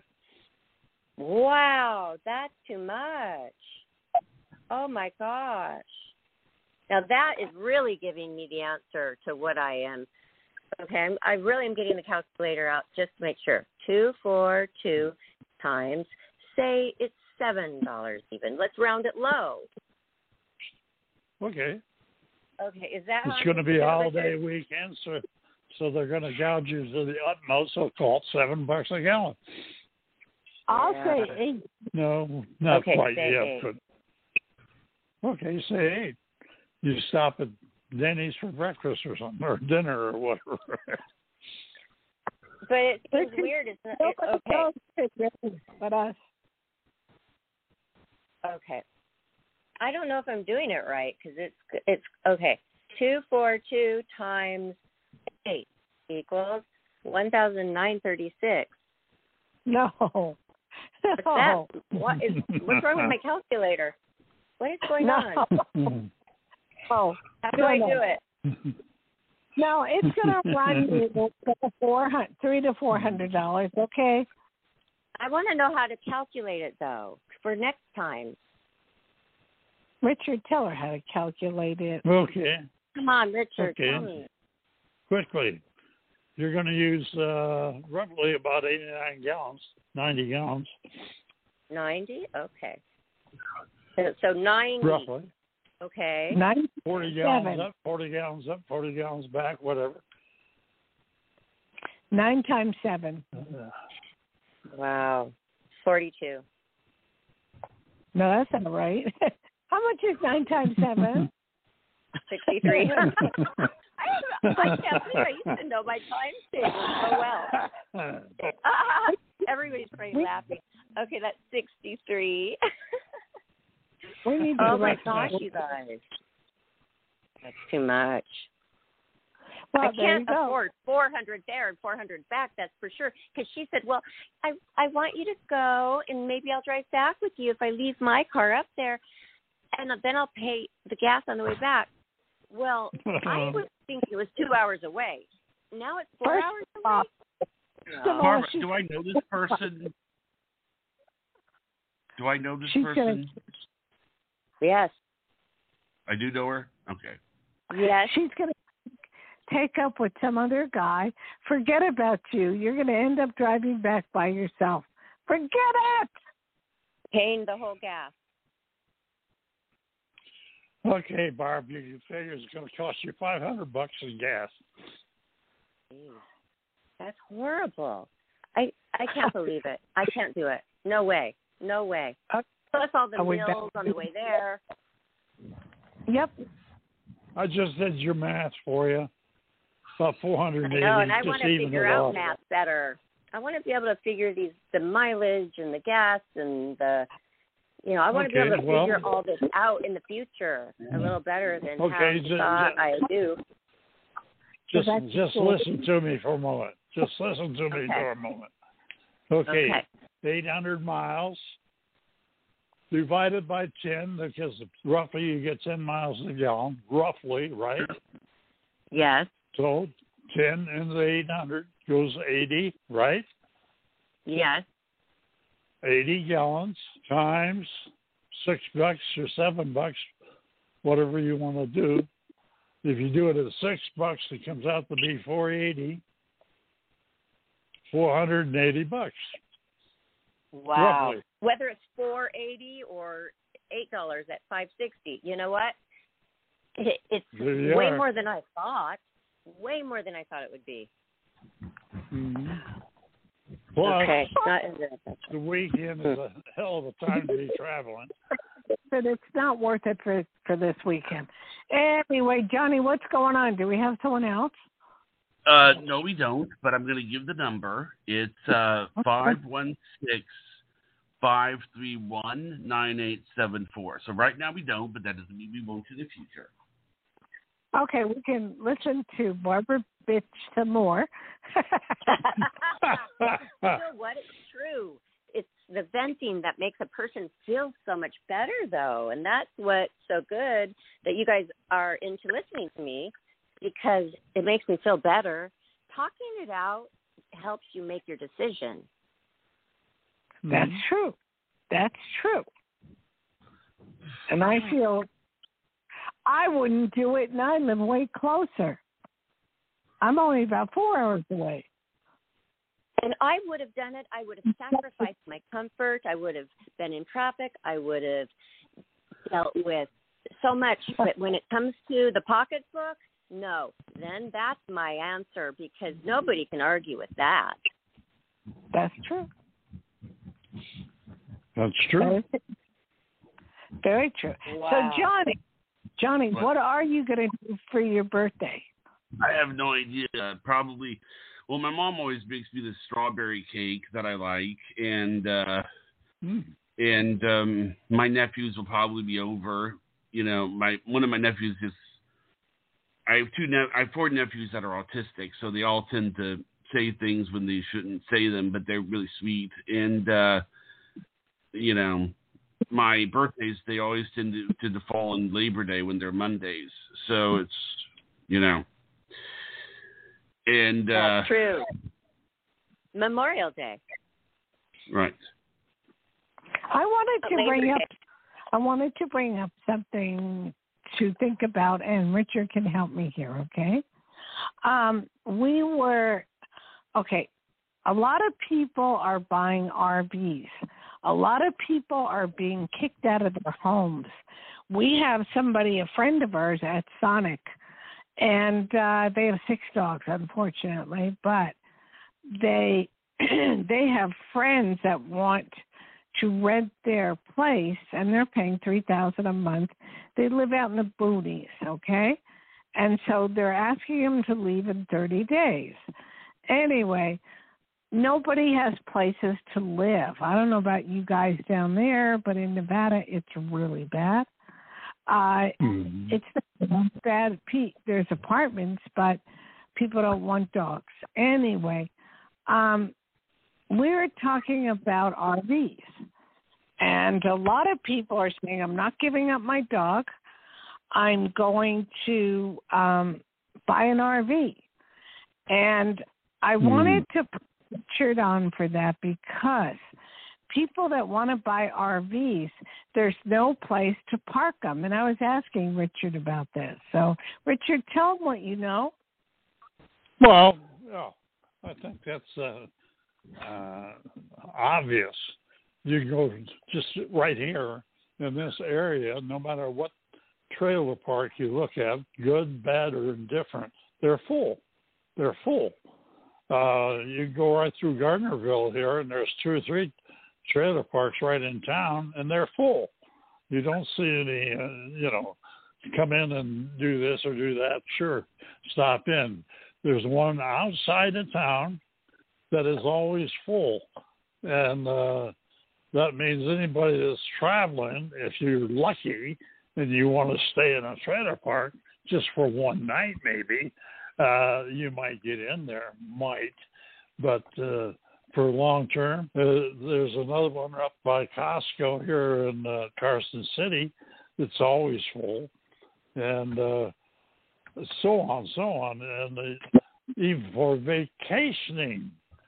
Speaker 6: Wow, that's too much. Oh my gosh. Now that is really giving me the answer to what I am. Okay, I'm, I really am getting the calculator out just to make sure. Two, four, two times, say it's seven dollars even. Let's round it low.
Speaker 4: Okay.
Speaker 6: Okay, is that how
Speaker 4: It's
Speaker 6: I'm
Speaker 4: going to be a
Speaker 6: do it,
Speaker 4: holiday
Speaker 6: Richard?
Speaker 4: weekend, so so they're going to gouge you to the utmost. So call it seven bucks a gallon.
Speaker 3: I'll
Speaker 6: Yeah.
Speaker 3: say eight.
Speaker 4: No, not
Speaker 6: Okay,
Speaker 4: quite
Speaker 6: say
Speaker 4: yet.
Speaker 6: eight.
Speaker 4: But okay, say eight. You stop at Denny's for breakfast or something, or dinner or whatever.
Speaker 6: But it seems
Speaker 3: Richard,
Speaker 6: weird. It's not, it,
Speaker 3: Nobody
Speaker 6: okay.
Speaker 3: else could really but us.
Speaker 6: Okay. I don't know if I'm doing it right because it's it's okay. Two four two times eight equals one thousand nine thirty six.
Speaker 3: No.
Speaker 6: What's
Speaker 3: No.
Speaker 6: that? What is what's wrong with my calculator? What is going
Speaker 3: No.
Speaker 6: on?
Speaker 3: Oh,
Speaker 6: How do I
Speaker 3: no,
Speaker 6: do
Speaker 3: no.
Speaker 6: it?
Speaker 3: No, it's gonna run you four hundred, three to four hundred dollars. Okay.
Speaker 6: I want to know how to calculate it though for next time.
Speaker 3: Richard, tell her how to calculate it.
Speaker 4: Okay,
Speaker 6: Come on, Richard,
Speaker 4: Okay.
Speaker 6: tell me.
Speaker 4: quickly. You're going to use uh, roughly about eighty-nine gallons, ninety gallons,
Speaker 6: Ninety? Okay. So, so ninety.
Speaker 4: roughly.
Speaker 6: Okay.
Speaker 3: Nine.
Speaker 4: forty gallons
Speaker 3: Seven.
Speaker 4: up, forty gallons up, forty gallons back, whatever.
Speaker 3: Nine times seven.
Speaker 4: Uh,
Speaker 6: Wow. Forty-two.
Speaker 3: No, that's not right. How much is nine times seven?
Speaker 6: Sixty-three. I, I can't believe I used to know my time table so well. Everybody's probably laughing. Okay, that's sixty-three.
Speaker 3: We need to
Speaker 6: Oh my
Speaker 3: correct
Speaker 6: gosh,
Speaker 3: that.
Speaker 6: you guys. That's too much.
Speaker 3: Well,
Speaker 6: I
Speaker 3: there
Speaker 6: can't
Speaker 3: you go.
Speaker 6: afford four hundred there and four hundred back, that's for sure. Because she said, well, I I want you to go, and maybe I'll drive back with you if I leave my car up there, and then I'll pay the gas on the way back. Well, I was thinking it was two hours away. Now it's four
Speaker 3: First
Speaker 6: hours
Speaker 3: off,
Speaker 6: away?
Speaker 3: First of all,
Speaker 2: Barbara,
Speaker 3: she's-
Speaker 2: do I know this person? Do I know this
Speaker 3: She's
Speaker 2: person?
Speaker 3: gonna-
Speaker 6: Yes.
Speaker 2: I do know her? Okay.
Speaker 6: Yes.
Speaker 3: She's going to take up with some other guy. Forget about you. You're going to end up driving back by yourself. Forget it.
Speaker 6: Paying the whole gas.
Speaker 4: Okay, Barb, you you figure it's going to cost you five hundred bucks in gas.
Speaker 6: Jeez. That's horrible. I I can't believe it. I can't do it. No way. No way.
Speaker 3: Uh,
Speaker 6: Plus all the
Speaker 3: are we back?
Speaker 6: meals on the way there.
Speaker 3: Yep.
Speaker 4: I just did your math for you. About four hundred eighty.
Speaker 6: No, and I
Speaker 4: just
Speaker 6: want to
Speaker 4: even
Speaker 6: figure
Speaker 4: it
Speaker 6: out
Speaker 4: off.
Speaker 6: math better. I want to be able to figure these the mileage and the gas and the you know, I want to
Speaker 4: Okay,
Speaker 6: be able to
Speaker 4: well-
Speaker 6: figure all this out in the future a little better than
Speaker 4: Okay,
Speaker 6: how
Speaker 4: ju-
Speaker 6: I thought
Speaker 4: ju-
Speaker 6: I do.
Speaker 4: Just,
Speaker 3: that's
Speaker 4: just
Speaker 3: cool.
Speaker 4: listen to me for a moment. Just listen to me
Speaker 6: Okay.
Speaker 4: for a moment. Okay,
Speaker 6: Okay.
Speaker 4: eight hundred miles divided by ten, because roughly you get ten miles a gallon, roughly, right?
Speaker 6: Yes.
Speaker 4: So ten into eight hundred goes eighty, right?
Speaker 6: Yes.
Speaker 4: eighty gallons times six bucks or seven bucks, whatever you want to do. If you do it at six bucks, it comes out to be four eighty, four hundred and eighty bucks.
Speaker 6: Wow.
Speaker 4: Roughly.
Speaker 6: Whether it's four eighty or eight dollars at five sixty, you know what? It, it's
Speaker 4: There you
Speaker 6: way
Speaker 4: are.
Speaker 6: more than I thought. way more than I thought it would be.
Speaker 4: Mm-hmm. Plus,
Speaker 6: okay, not in the,
Speaker 4: the weekend is a hell of a time to be traveling.
Speaker 3: But it's not worth it for for this weekend. Anyway, Johnny, what's going on? Do we have someone else?
Speaker 2: Uh, no, we don't. But I'm going to give the number. It's uh five one six five three one nine eight seven four. So right now we don't, but that doesn't mean we won't in the future.
Speaker 3: Okay, we can listen to Barbara bitch some more.
Speaker 6: You know what? It's true. It's the venting that makes a person feel so much better, though. And that's what's so good that you guys are into listening to me, because it makes me feel better. Talking it out helps you make your decision.
Speaker 3: That's true. That's true. And I feel I wouldn't do it, and I live way closer. I'm only about four hours away.
Speaker 6: And I would have done it. I would have sacrificed my comfort. I would have been in traffic. I would have dealt with so much. But when it comes to the pocketbook, no. Then that's my answer, because nobody can argue with that.
Speaker 3: That's true.
Speaker 4: That's true.
Speaker 3: Very true.
Speaker 6: Wow.
Speaker 3: So, Johnny, Johnny,
Speaker 2: What?
Speaker 3: what are you going to do for your birthday?
Speaker 2: I have no idea. Probably. Well, my mom always makes me this strawberry cake that I like, and uh,
Speaker 4: Mm.
Speaker 2: and um, my nephews will probably be over. You know, my one of my nephews is. I have two. Ne- I have four nephews that are autistic, so they all tend to say things when they shouldn't say them, but they're really sweet. And uh, you know, my birthdays, they always tend to, to fall on Labor Day when they're Mondays. So it's, you know. And uh,
Speaker 6: That's true. Memorial Day.
Speaker 2: Right.
Speaker 3: I wanted to
Speaker 6: Labor
Speaker 3: bring up.
Speaker 6: Day.
Speaker 3: I wanted to bring up something to think about, and Richard can help me here. Okay. Um, we were okay. A lot of people are buying R Vs. A lot of people are being kicked out of their homes. We have somebody, a friend of ours at Sonic, and uh, they have six dogs, unfortunately, but they they have friends that want to rent their place, and they're paying three thousand dollars a month. They live out in the boonies, okay? And so they're asking them to leave in thirty days. Anyway, nobody has places to live. I don't know about you guys down there, but in Nevada, it's really bad. Uh,
Speaker 4: Mm.
Speaker 3: it's not bad. There's apartments, but people don't want dogs. Anyway, um, we're talking about R Vs. And a lot of people are saying, I'm not giving up my dog. I'm going to um, buy an R V. And I
Speaker 4: Mm.
Speaker 3: wanted to put Richard on for that, because people that want to buy R Vs, there's no place to park them. And I was asking Richard about this. So, Richard, tell them what you know.
Speaker 4: Well, yeah, I think that's uh, uh, obvious. You can go just right here in this area, no matter what trailer park you look at, good, bad, or indifferent, they're full. They're full. Uh, you go right through Gardnerville here, and there's two or three trailer parks right in town, and they're full. You don't see any, uh, you know, come in and do this or do that. Sure, stop in. There's one outside of town that is always full, and uh, that means anybody that's traveling, if you're lucky and you want to stay in a trailer park just for one night maybe, uh, you might get in there, might. But uh, for long term, uh, there's another one up by Costco here in uh, Carson City that's always full, and uh, so on, so on. And uh, even for vacationing,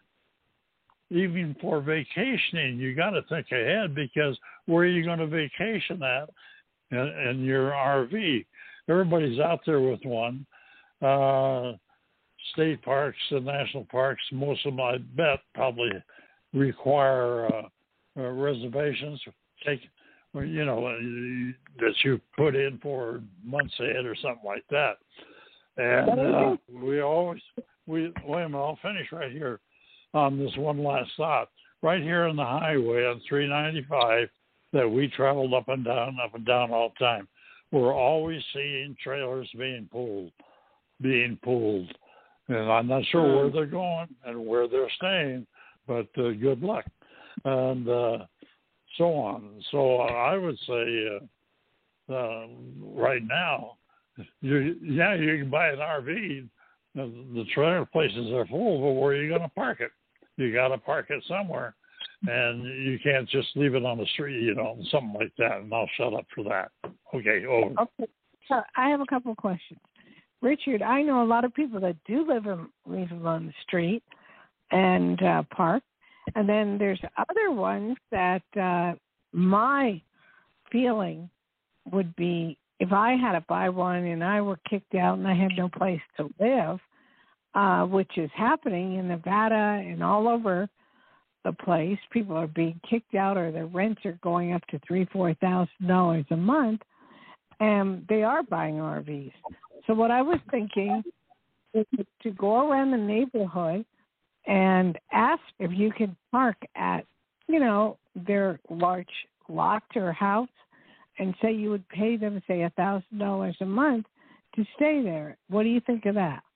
Speaker 4: even for vacationing, you got to think ahead, because where are you going to vacation at in, in your R V? Everybody's out there with one. Uh, state parks and national parks, most of them, I bet, probably require uh, uh, reservations, take, you know, that you put in for months ahead or something like that. And uh, we always, we, wait a minute, I'll finish right here on this one last thought. Right here on the highway on three ninety-five that we traveled up and down, up and down all the time, we're always seeing trailers being pulled, being pulled. And I'm not sure where they're going and where they're staying, but uh, good luck. And uh, so on. So I would say uh, uh, right now, you, yeah, you can buy an R V. The, the trailer places are full, but where are you going to park it? You got to park it somewhere, and you can't just leave it on the street, you know, something like that. And I'll shut up for that. Okay, over.
Speaker 3: Okay. So I have a couple of questions. Richard, I know a lot of people that do live in, leave them on the street and uh, park. And then there's other ones that uh, my feeling would be if I had to buy one and I were kicked out and I had no place to live, uh, which is happening in Nevada and all over the place. People are being kicked out or their rents are going up to three, four thousand dollars a month, and they are buying R Vs. So what I was thinking is to go around the neighborhood and ask if you could park at, you know, their large lot or house, and say you would pay them, say, a thousand dollars a month to stay there. What do you think of that?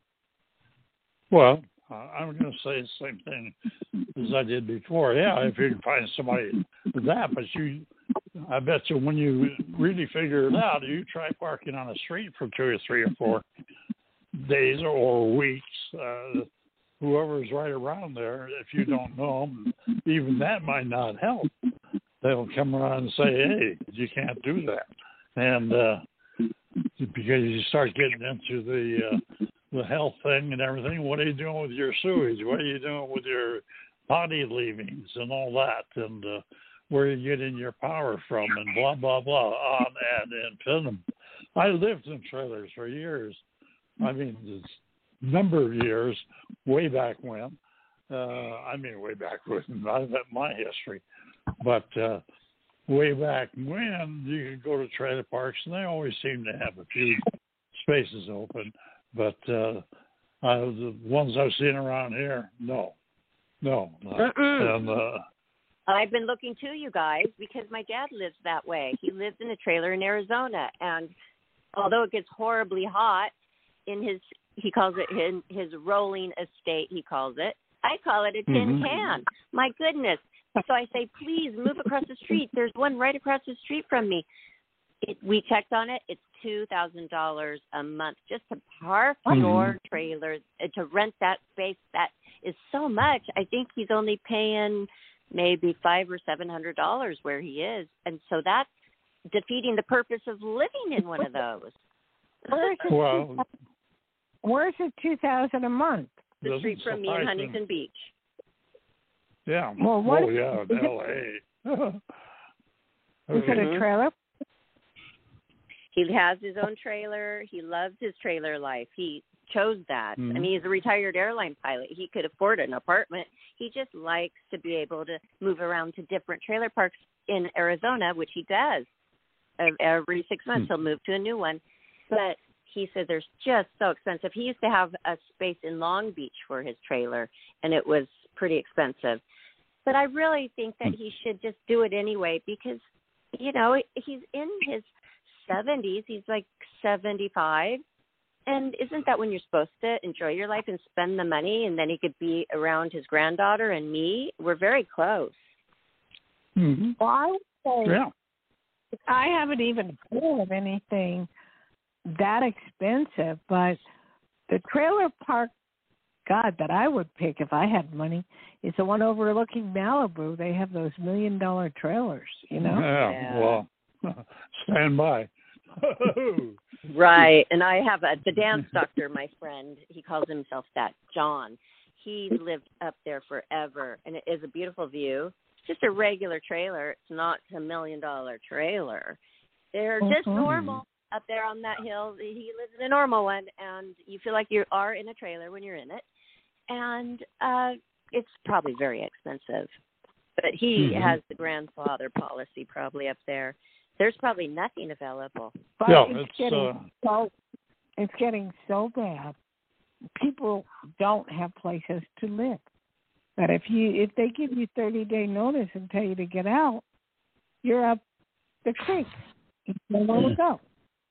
Speaker 4: Well, uh, I'm going to say the same thing as I did before. Yeah, if you can find somebody with that, but you, I bet you when you really figure it out, you try parking on the street for two or three or four days or weeks. Uh, whoever's right around there, if you don't know them, even that might not help. They'll come around and say, hey, you can't do that. And uh, because you start getting into the uh, the health thing and everything, what are you doing with your sewage? What are you doing with your potty leavings and all that? And uh, where are you getting your power from? And blah, blah, blah, on and infinitum. I lived in trailers for years. I mean, it's a number of years, way back when. Uh, I mean, way back when, not my history. But uh, way back when, you could go to trailer parks, and they always seem to have a few spaces open. But uh, uh, the ones I've seen around here, no. No. no. And, uh,
Speaker 6: I've been looking to you guys because my dad lives that way. He lives in a trailer in Arizona. And although it gets horribly hot in his, he calls it his, his rolling estate, he calls it. I call it a tin
Speaker 4: mm-hmm.
Speaker 6: can. My goodness. So I say, please move across the street. There's one right across the street from me. It, we checked on it. It's two thousand dollars a month just to park mm-hmm. your trailer, uh, to rent that space. That is so much. I think he's only paying maybe five or seven hundred dollars where he is, and so that's defeating the purpose of living in one of those.
Speaker 3: Where's it,
Speaker 4: well,
Speaker 3: where's it two thousand a month?
Speaker 6: The street from me in Huntington Beach.
Speaker 4: Yeah.
Speaker 3: Well, what
Speaker 4: oh,
Speaker 3: is,
Speaker 4: yeah,
Speaker 3: is
Speaker 4: in L A.
Speaker 3: Is it a trailer?
Speaker 6: He has his own trailer. He loves his trailer life. He chose that. Mm-hmm. I mean, he's a retired airline pilot. He could afford an apartment. He just likes to be able to move around to different trailer parks in Arizona, which he does. Every six months, mm-hmm. he'll move to a new one. But he said they're just so expensive. He used to have a space in Long Beach for his trailer, and it was pretty expensive. But I really think that he should just do it anyway because, you know, he's in his seventies. He's like seventy-five. And isn't that when you're supposed to enjoy your life and spend the money, and then he could be around his granddaughter and me? We're very close.
Speaker 3: Mm-hmm. Well, I would say
Speaker 4: yeah.
Speaker 3: I haven't even heard of anything that expensive, but the trailer park, God, that I would pick if I had money is the one overlooking Malibu. They have those million dollar trailers, you know?
Speaker 4: Yeah,
Speaker 6: yeah.
Speaker 4: well, stand by.
Speaker 6: Right, and I have a, the dance doctor, my friend, he calls himself that, John. He lived up there forever, and it is a beautiful view. It's just a regular trailer. It's not a million dollar trailer. They're just mm-hmm. normal up there on that hill. He lives in a normal one, and you feel like you are in a trailer when you're in it. And uh, it's probably very expensive. But he mm-hmm. has the grandfather policy probably up there. There's probably nothing available.
Speaker 3: But
Speaker 4: yeah,
Speaker 3: it's,
Speaker 4: it's
Speaker 3: getting
Speaker 4: uh,
Speaker 3: so, It's getting so bad. People don't have places to live. But if you if they give you thirty day notice and tell you to get out, you're up the creek. You don't want to go.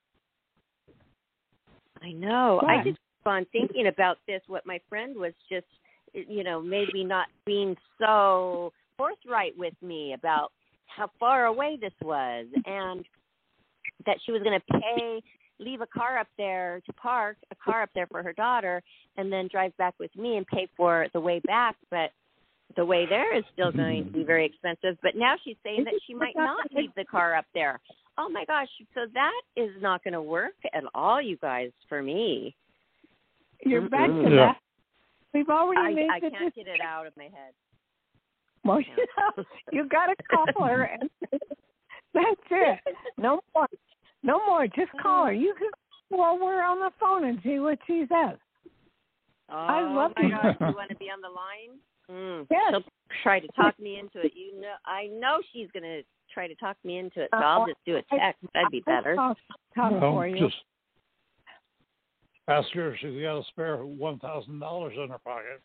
Speaker 6: I know.
Speaker 3: But,
Speaker 6: I just keep on thinking about this. What my friend was just, you know, maybe not being so forthright with me about how far away this was, and that she was going to pay, leave a car up there to park a car up there for her daughter, and then drive back with me and pay for the way back. But the way there is still going to be very expensive. But now she's saying that she might not leave the car up there. Oh my gosh! So that is not going to work at all, you guys. For me,
Speaker 3: you're back to
Speaker 4: Yeah.
Speaker 3: that. We've already
Speaker 6: I,
Speaker 3: made
Speaker 6: I
Speaker 3: the
Speaker 6: can't get it out of my head.
Speaker 3: Well, you got to call her, and that's it. No more, no more. Just call her. You can while we're on the phone and see what she says.
Speaker 6: Oh
Speaker 3: I love
Speaker 6: my
Speaker 3: you.
Speaker 6: gosh! You want to be on the line? Mm.
Speaker 3: Yes.
Speaker 6: She'll try to talk me into it. You know, I know she's going to try to talk me into it. So I'll just do a text. That'd be better.
Speaker 3: I'll talk
Speaker 4: Well,
Speaker 3: for you.
Speaker 4: just ask her if she's got a spare one thousand dollars in her pocket.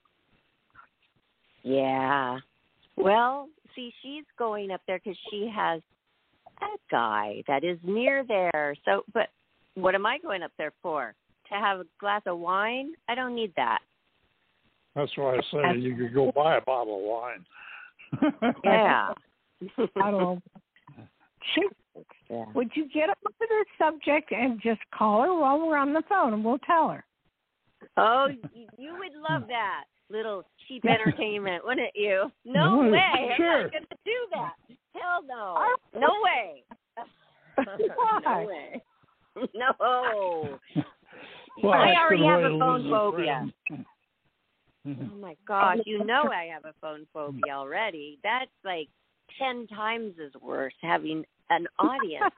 Speaker 6: Yeah. Well, see, she's going up there because she has a guy that is near there. So, but what am I going up there for? To have a glass of wine? I don't need that.
Speaker 4: That's why I say you could go buy a bottle of wine.
Speaker 6: Yeah.
Speaker 3: I don't. She,
Speaker 6: Yeah.
Speaker 3: would you get up to the subject and just call her while we're on the phone, and we'll tell her.
Speaker 6: Oh, you- you would love that little cheap entertainment, wouldn't you? No
Speaker 4: Mm,
Speaker 6: way.
Speaker 4: sure.
Speaker 6: I'm not going to do that. Hell no. No way.
Speaker 3: Why?
Speaker 6: No way. No.
Speaker 4: Well,
Speaker 6: I
Speaker 4: that's
Speaker 6: already
Speaker 4: the
Speaker 6: have
Speaker 4: way
Speaker 6: a
Speaker 4: to
Speaker 6: phone
Speaker 4: lose
Speaker 6: phobia.
Speaker 4: friend.
Speaker 6: Oh my gosh, you know I have a phone phobia already. That's like ten times as worse having an audience.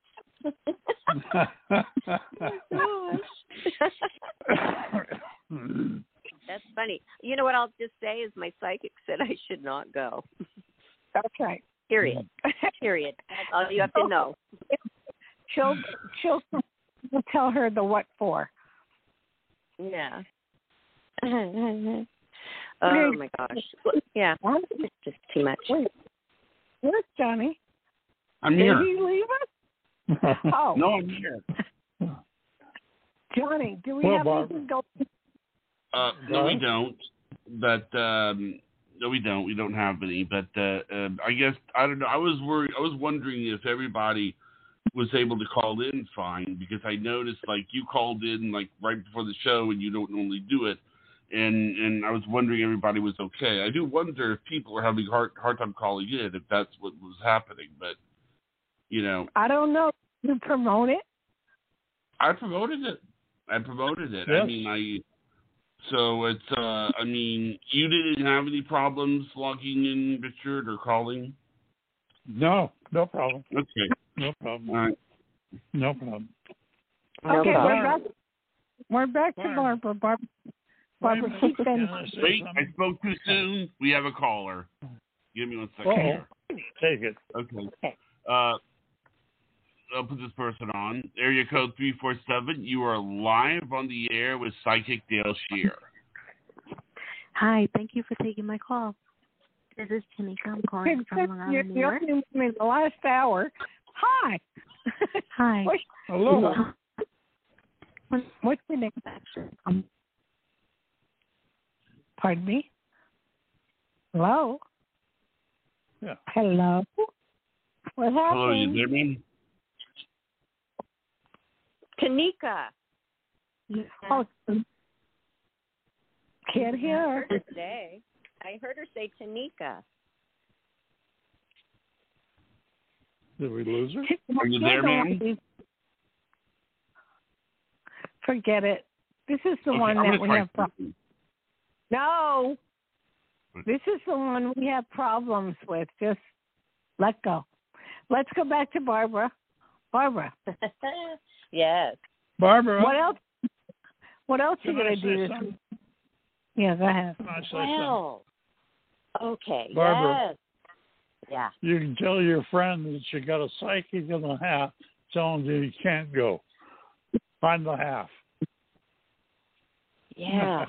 Speaker 6: That's funny. You know what I'll just say is my psychic said I should not go.
Speaker 3: That's right.
Speaker 6: Period. Period. That's all you have to know.
Speaker 3: She'll she'll we'll tell her the what for.
Speaker 6: Yeah. Oh my gosh. Yeah. It's just too much.
Speaker 3: Where's Johnny?
Speaker 2: I'm
Speaker 3: Did
Speaker 2: here.
Speaker 3: he leave us? Oh,
Speaker 2: No, I'm here.
Speaker 3: Johnny, do we
Speaker 4: Well,
Speaker 3: have
Speaker 4: Barbara.
Speaker 3: anything go?
Speaker 2: Uh, no, we
Speaker 4: Right.
Speaker 2: don't. But um, no, we don't. We don't have any. But uh, uh, I guess I don't know. I was worried. I was wondering if everybody was able to call in fine, because I noticed like you called in like right before the show and you don't normally do it, and and I was wondering if everybody was okay. I do wonder if people are having a hard hard time calling in, if that's what was happening. But you know,
Speaker 3: I don't know. You promote it?
Speaker 2: I promoted it. I promoted it. I
Speaker 4: Yes.
Speaker 2: mean, I. So it's. Uh, I mean, you didn't have any problems logging in, Richard, or calling.
Speaker 4: No, no problem.
Speaker 2: Okay.
Speaker 4: No problem.
Speaker 2: All right.
Speaker 4: No problem.
Speaker 6: No
Speaker 3: Okay,
Speaker 6: problem.
Speaker 3: we're back. We're back to
Speaker 4: Barbara.
Speaker 3: Barbara. Barbara, Barbara
Speaker 4: Wait a
Speaker 3: keep
Speaker 4: minute.
Speaker 3: in.
Speaker 4: Can I say
Speaker 2: Wait, I
Speaker 4: something?
Speaker 2: spoke too soon. We have a caller. Give me one second
Speaker 4: Uh-oh.
Speaker 2: here.
Speaker 4: Take it.
Speaker 2: Okay.
Speaker 6: Okay.
Speaker 2: Uh, I'll put this person on. Area code three four seven. You are live on the air with Psychic Dale Shear.
Speaker 1: Hi, thank you for taking my call. This is Tanika. I'm calling from Long
Speaker 3: You're,
Speaker 1: Island, New
Speaker 3: you're
Speaker 1: York.
Speaker 3: in the last hour. Hi.
Speaker 1: Hi.
Speaker 3: What's,
Speaker 4: Hello.
Speaker 3: what's your name?
Speaker 1: Um,
Speaker 3: Pardon me? Hello?
Speaker 4: Yeah.
Speaker 3: Hello? What happened?
Speaker 2: Hello, you there, man?
Speaker 6: Tanika.
Speaker 3: Oh, can't
Speaker 6: I
Speaker 3: hear her.
Speaker 6: heard her say. I heard her say Tanika.
Speaker 4: Did we lose her?
Speaker 2: Are you there, ma'am?
Speaker 3: Forget it. This is the
Speaker 2: Okay,
Speaker 3: one
Speaker 2: I'm
Speaker 3: that
Speaker 2: gonna
Speaker 3: we
Speaker 2: try
Speaker 3: have problems.
Speaker 2: something.
Speaker 3: No. This is the one we have problems with. Just let go. Let's go back to Barbara. Barbara,
Speaker 6: Yes.
Speaker 4: Barbara.
Speaker 3: what else? What else are
Speaker 4: Can
Speaker 3: you
Speaker 4: I
Speaker 3: going to do
Speaker 4: say
Speaker 3: this
Speaker 4: something?
Speaker 3: week? Yeah, go ahead.
Speaker 4: Can I say something?
Speaker 6: Well. Okay.
Speaker 4: Barbara.
Speaker 6: Yes. Yeah.
Speaker 4: You can tell your friend that you got a psychic and a half. Tell him that you can't go. Find the half.
Speaker 6: Yeah.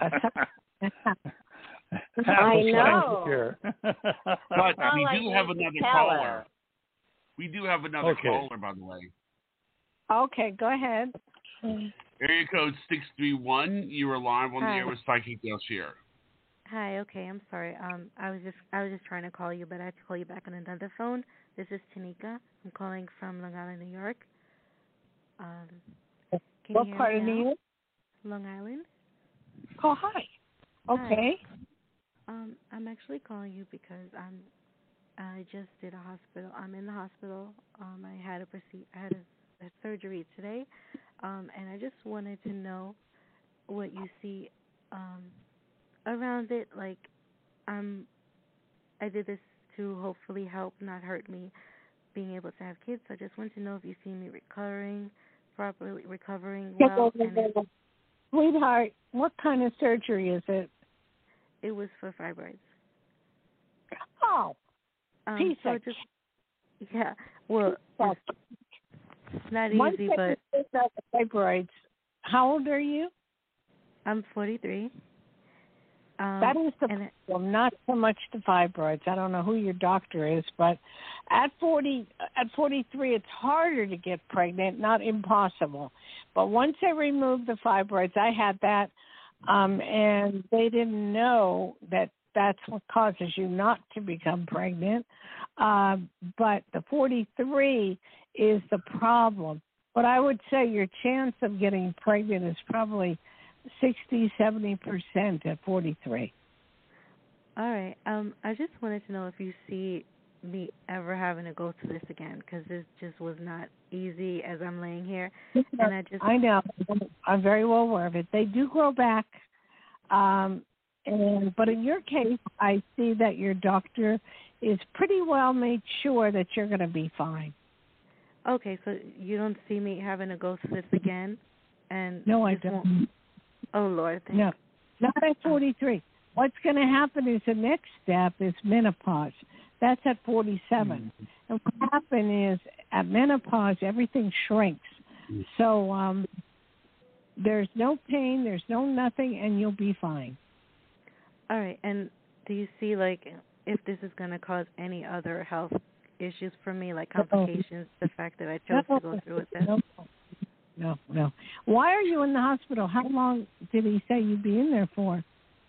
Speaker 4: I
Speaker 6: know.
Speaker 2: But
Speaker 6: All
Speaker 2: we
Speaker 6: I
Speaker 2: do
Speaker 6: need
Speaker 2: have
Speaker 6: to
Speaker 2: another
Speaker 6: tell
Speaker 2: caller.
Speaker 6: her.
Speaker 2: We do have another
Speaker 4: Okay.
Speaker 2: caller, by the way.
Speaker 3: Okay, go ahead.
Speaker 2: Area code six three one. You are live on
Speaker 1: Hi.
Speaker 2: the air with Psychic Dale Shear.
Speaker 1: Hi. Okay. I'm sorry. Um, I was just I was just trying to call you, but I had to call you back on another phone. This is Tanika. I'm calling from Long Island, New York. Um, can
Speaker 3: What
Speaker 1: you hear
Speaker 3: part
Speaker 1: me
Speaker 3: of
Speaker 1: now?
Speaker 3: New York?
Speaker 1: Long Island.
Speaker 3: Oh, hi. Okay.
Speaker 1: Hi. Um, I'm actually calling you because I'm I just did a hospital. I'm in the hospital. Um, I had a proce- I had a, a surgery today, um, and I just wanted to know what you see um, around it. Like, um, I did this to hopefully help, not hurt me, being able to have kids. So I just wanted to know if you see me recovering properly, recovering well. And it,
Speaker 3: Sweetheart, what kind of surgery is it?
Speaker 1: it was for fibroids.
Speaker 3: Oh,
Speaker 1: Um,
Speaker 3: Piece
Speaker 1: so
Speaker 3: of
Speaker 1: it just yeah. Well,
Speaker 3: well,
Speaker 1: it's not
Speaker 3: one
Speaker 1: easy,
Speaker 3: second
Speaker 1: but
Speaker 3: is about the fibroids. How old are you?
Speaker 1: I'm forty-three. Um,
Speaker 3: That is the
Speaker 1: and it,
Speaker 3: problem, not so much the fibroids. I don't know who your doctor is, but at forty, at forty-three, it's harder to get pregnant. Not impossible, but once they remove the fibroids, I had that, um, and they didn't know that that's what causes you not to become pregnant. Uh, but the forty-three is the problem. But I would say your chance of getting pregnant is probably sixty, seventy percent at forty-three.
Speaker 1: all right. Um, I just wanted to know if you see me ever having to go through this again, because this just was not easy as I'm laying here, and I just
Speaker 3: I know. I'm very well aware of it. They do grow back. Um, and but in your case, I see that your doctor is pretty well made sure that you're going to be fine.
Speaker 1: okay. So you don't see me having to go through this again, and
Speaker 3: No, I
Speaker 1: just
Speaker 3: don't.
Speaker 1: won't- Oh Lord, thank
Speaker 3: No, not at forty-three. What's going to happen is the next step is menopause. That's at forty-seven. Mm-hmm. And what happens is at menopause, everything shrinks. Mm-hmm. So um, there's no pain, there's no nothing, and you'll be fine.
Speaker 1: All right. And do you see, like, if this is going to cause any other health issues for me, like complications, the fact that I chose
Speaker 3: no,
Speaker 1: to go through with this?
Speaker 3: No, no, no. Why are you in the hospital? How long did he say you'd be in there for?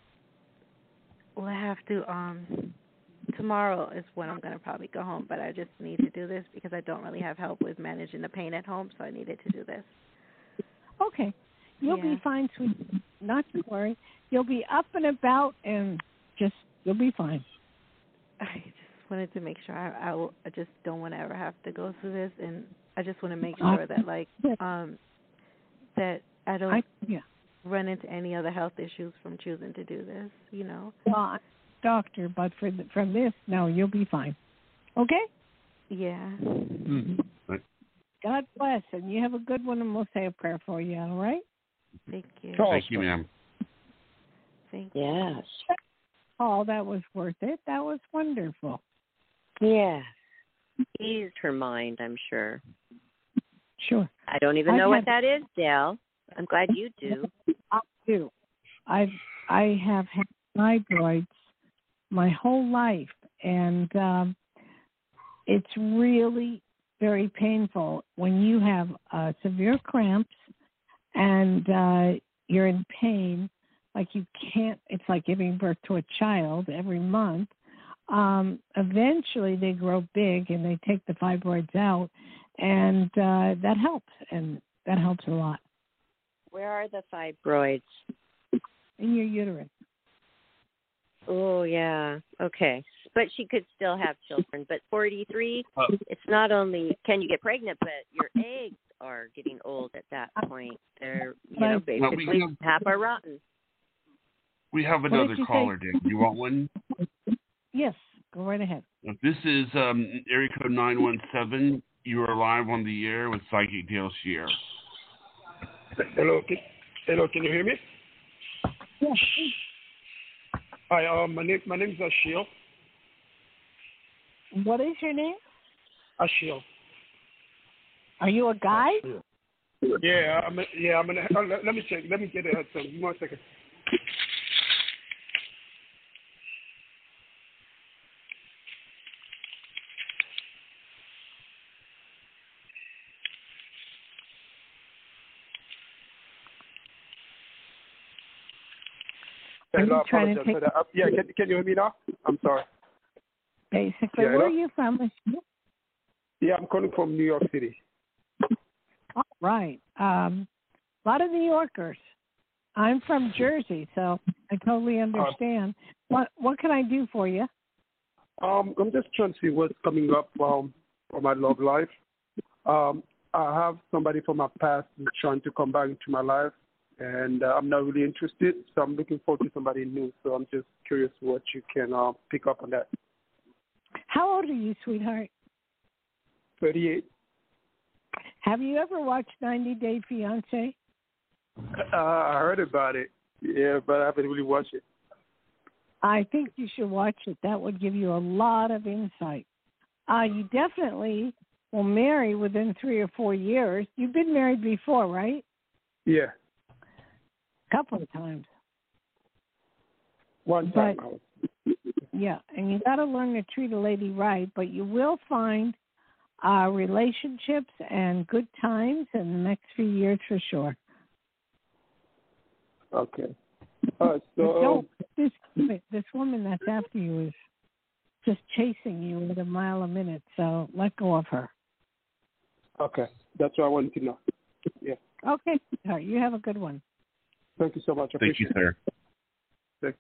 Speaker 1: Well, I have to, um, tomorrow is when I'm going to probably go home, but I just need to do this because I don't really have help with managing the pain at home, so I needed to do this.
Speaker 3: Okay. You'll
Speaker 1: Yeah.
Speaker 3: be fine, sweet. Not to worry. You'll be up and about and just, you'll be fine.
Speaker 1: I just wanted to make sure I, I, will, I just don't want to ever have to go through this, and I just want to make sure that, like, um, that I don't
Speaker 3: I, yeah.
Speaker 1: run into any other health issues from choosing to do this, you know?
Speaker 3: Well, I'm a doctor, but for the, from this, no, you'll be fine. Okay?
Speaker 1: Yeah.
Speaker 2: Mm-hmm.
Speaker 3: God bless, and you have a good one, and we'll say a prayer for you, all right?
Speaker 1: Thank you.
Speaker 2: Thank you, ma'am.
Speaker 1: Thank you.
Speaker 6: Yes.
Speaker 3: Oh, that was worth it. That was wonderful.
Speaker 6: Yes. Eased her mind, I'm sure.
Speaker 3: Sure.
Speaker 6: I don't even
Speaker 3: I've
Speaker 6: know
Speaker 3: had,
Speaker 6: what that is, Dale. I'm glad you do.
Speaker 3: I do. I've I have had fibroids my whole life, and um, it's really very painful when you have uh, severe cramps and uh, you're in pain, like you can't. It's like giving birth to a child every month. Um, eventually, they grow big and they take the fibroids out, and uh, that helps, and that helps a lot.
Speaker 6: Where are the fibroids?
Speaker 3: In your uterus.
Speaker 6: Oh, yeah. Okay. But she could still have children. But forty-three,
Speaker 2: Uh,
Speaker 6: it's not only can you get pregnant, but your eggs are getting old at that point. They're, you know, basically
Speaker 2: well, we have,
Speaker 6: half are rotten.
Speaker 2: We have
Speaker 3: What
Speaker 2: another
Speaker 3: did you
Speaker 2: caller,
Speaker 3: say?
Speaker 2: Dan. You want one?
Speaker 3: Yes, go right ahead.
Speaker 2: This is um, area code nine one seven. You are live on the air with Psychic Dale Shear.
Speaker 8: Hello, can, hello, can you hear me?
Speaker 3: Yes.
Speaker 8: Hi, um, my name my name is Ashil.
Speaker 3: What is your name?
Speaker 8: Ashil.
Speaker 3: Are you a guy?
Speaker 8: Yeah, I'm a, yeah, I'm gonna uh, let, let me check. Let me get it. Uh, Give me one second.
Speaker 3: Are
Speaker 8: Hello,
Speaker 3: you trying to
Speaker 8: apologize
Speaker 3: take
Speaker 8: for that. Uh, yeah, can, can you hear me now? I'm sorry.
Speaker 3: basically
Speaker 8: Yeah,
Speaker 3: where
Speaker 8: hello?
Speaker 3: are you from?
Speaker 8: Yeah, I'm calling from New York City.
Speaker 3: All right. Um, a lot of New Yorkers. I'm from Jersey, so I totally understand. Uh, what what can I do for you?
Speaker 8: Um, I'm just trying to see what's coming up um, for my love life. Um, I have somebody from my past who's trying to come back into my life, and uh, I'm not really interested, so I'm looking forward to somebody new. So I'm just curious what you can uh, pick up on that.
Speaker 3: How old are you, sweetheart?
Speaker 8: thirty-eight.
Speaker 3: Have you ever watched ninety Day Fiancé?
Speaker 8: Uh, I heard about it, yeah, but I haven't really watched it.
Speaker 3: I think you should watch it. That would give you a lot of insight. Uh, you definitely will marry within three or four years. You've been married before, right?
Speaker 8: Yeah.
Speaker 3: A couple of times.
Speaker 8: One time.
Speaker 3: But, yeah, and you got to learn to treat a lady right, but you will find uh, relationships and good times in the next few years for sure.
Speaker 8: Okay. Uh, so
Speaker 3: Don't, this this woman that's after you is just chasing you at a mile a minute, so let go of her.
Speaker 8: Okay, that's what I wanted to know. Yeah.
Speaker 3: Okay, all right, you have a good one.
Speaker 8: Thank you so much. I
Speaker 2: Thank you,
Speaker 8: appreciate
Speaker 2: sir.
Speaker 8: it.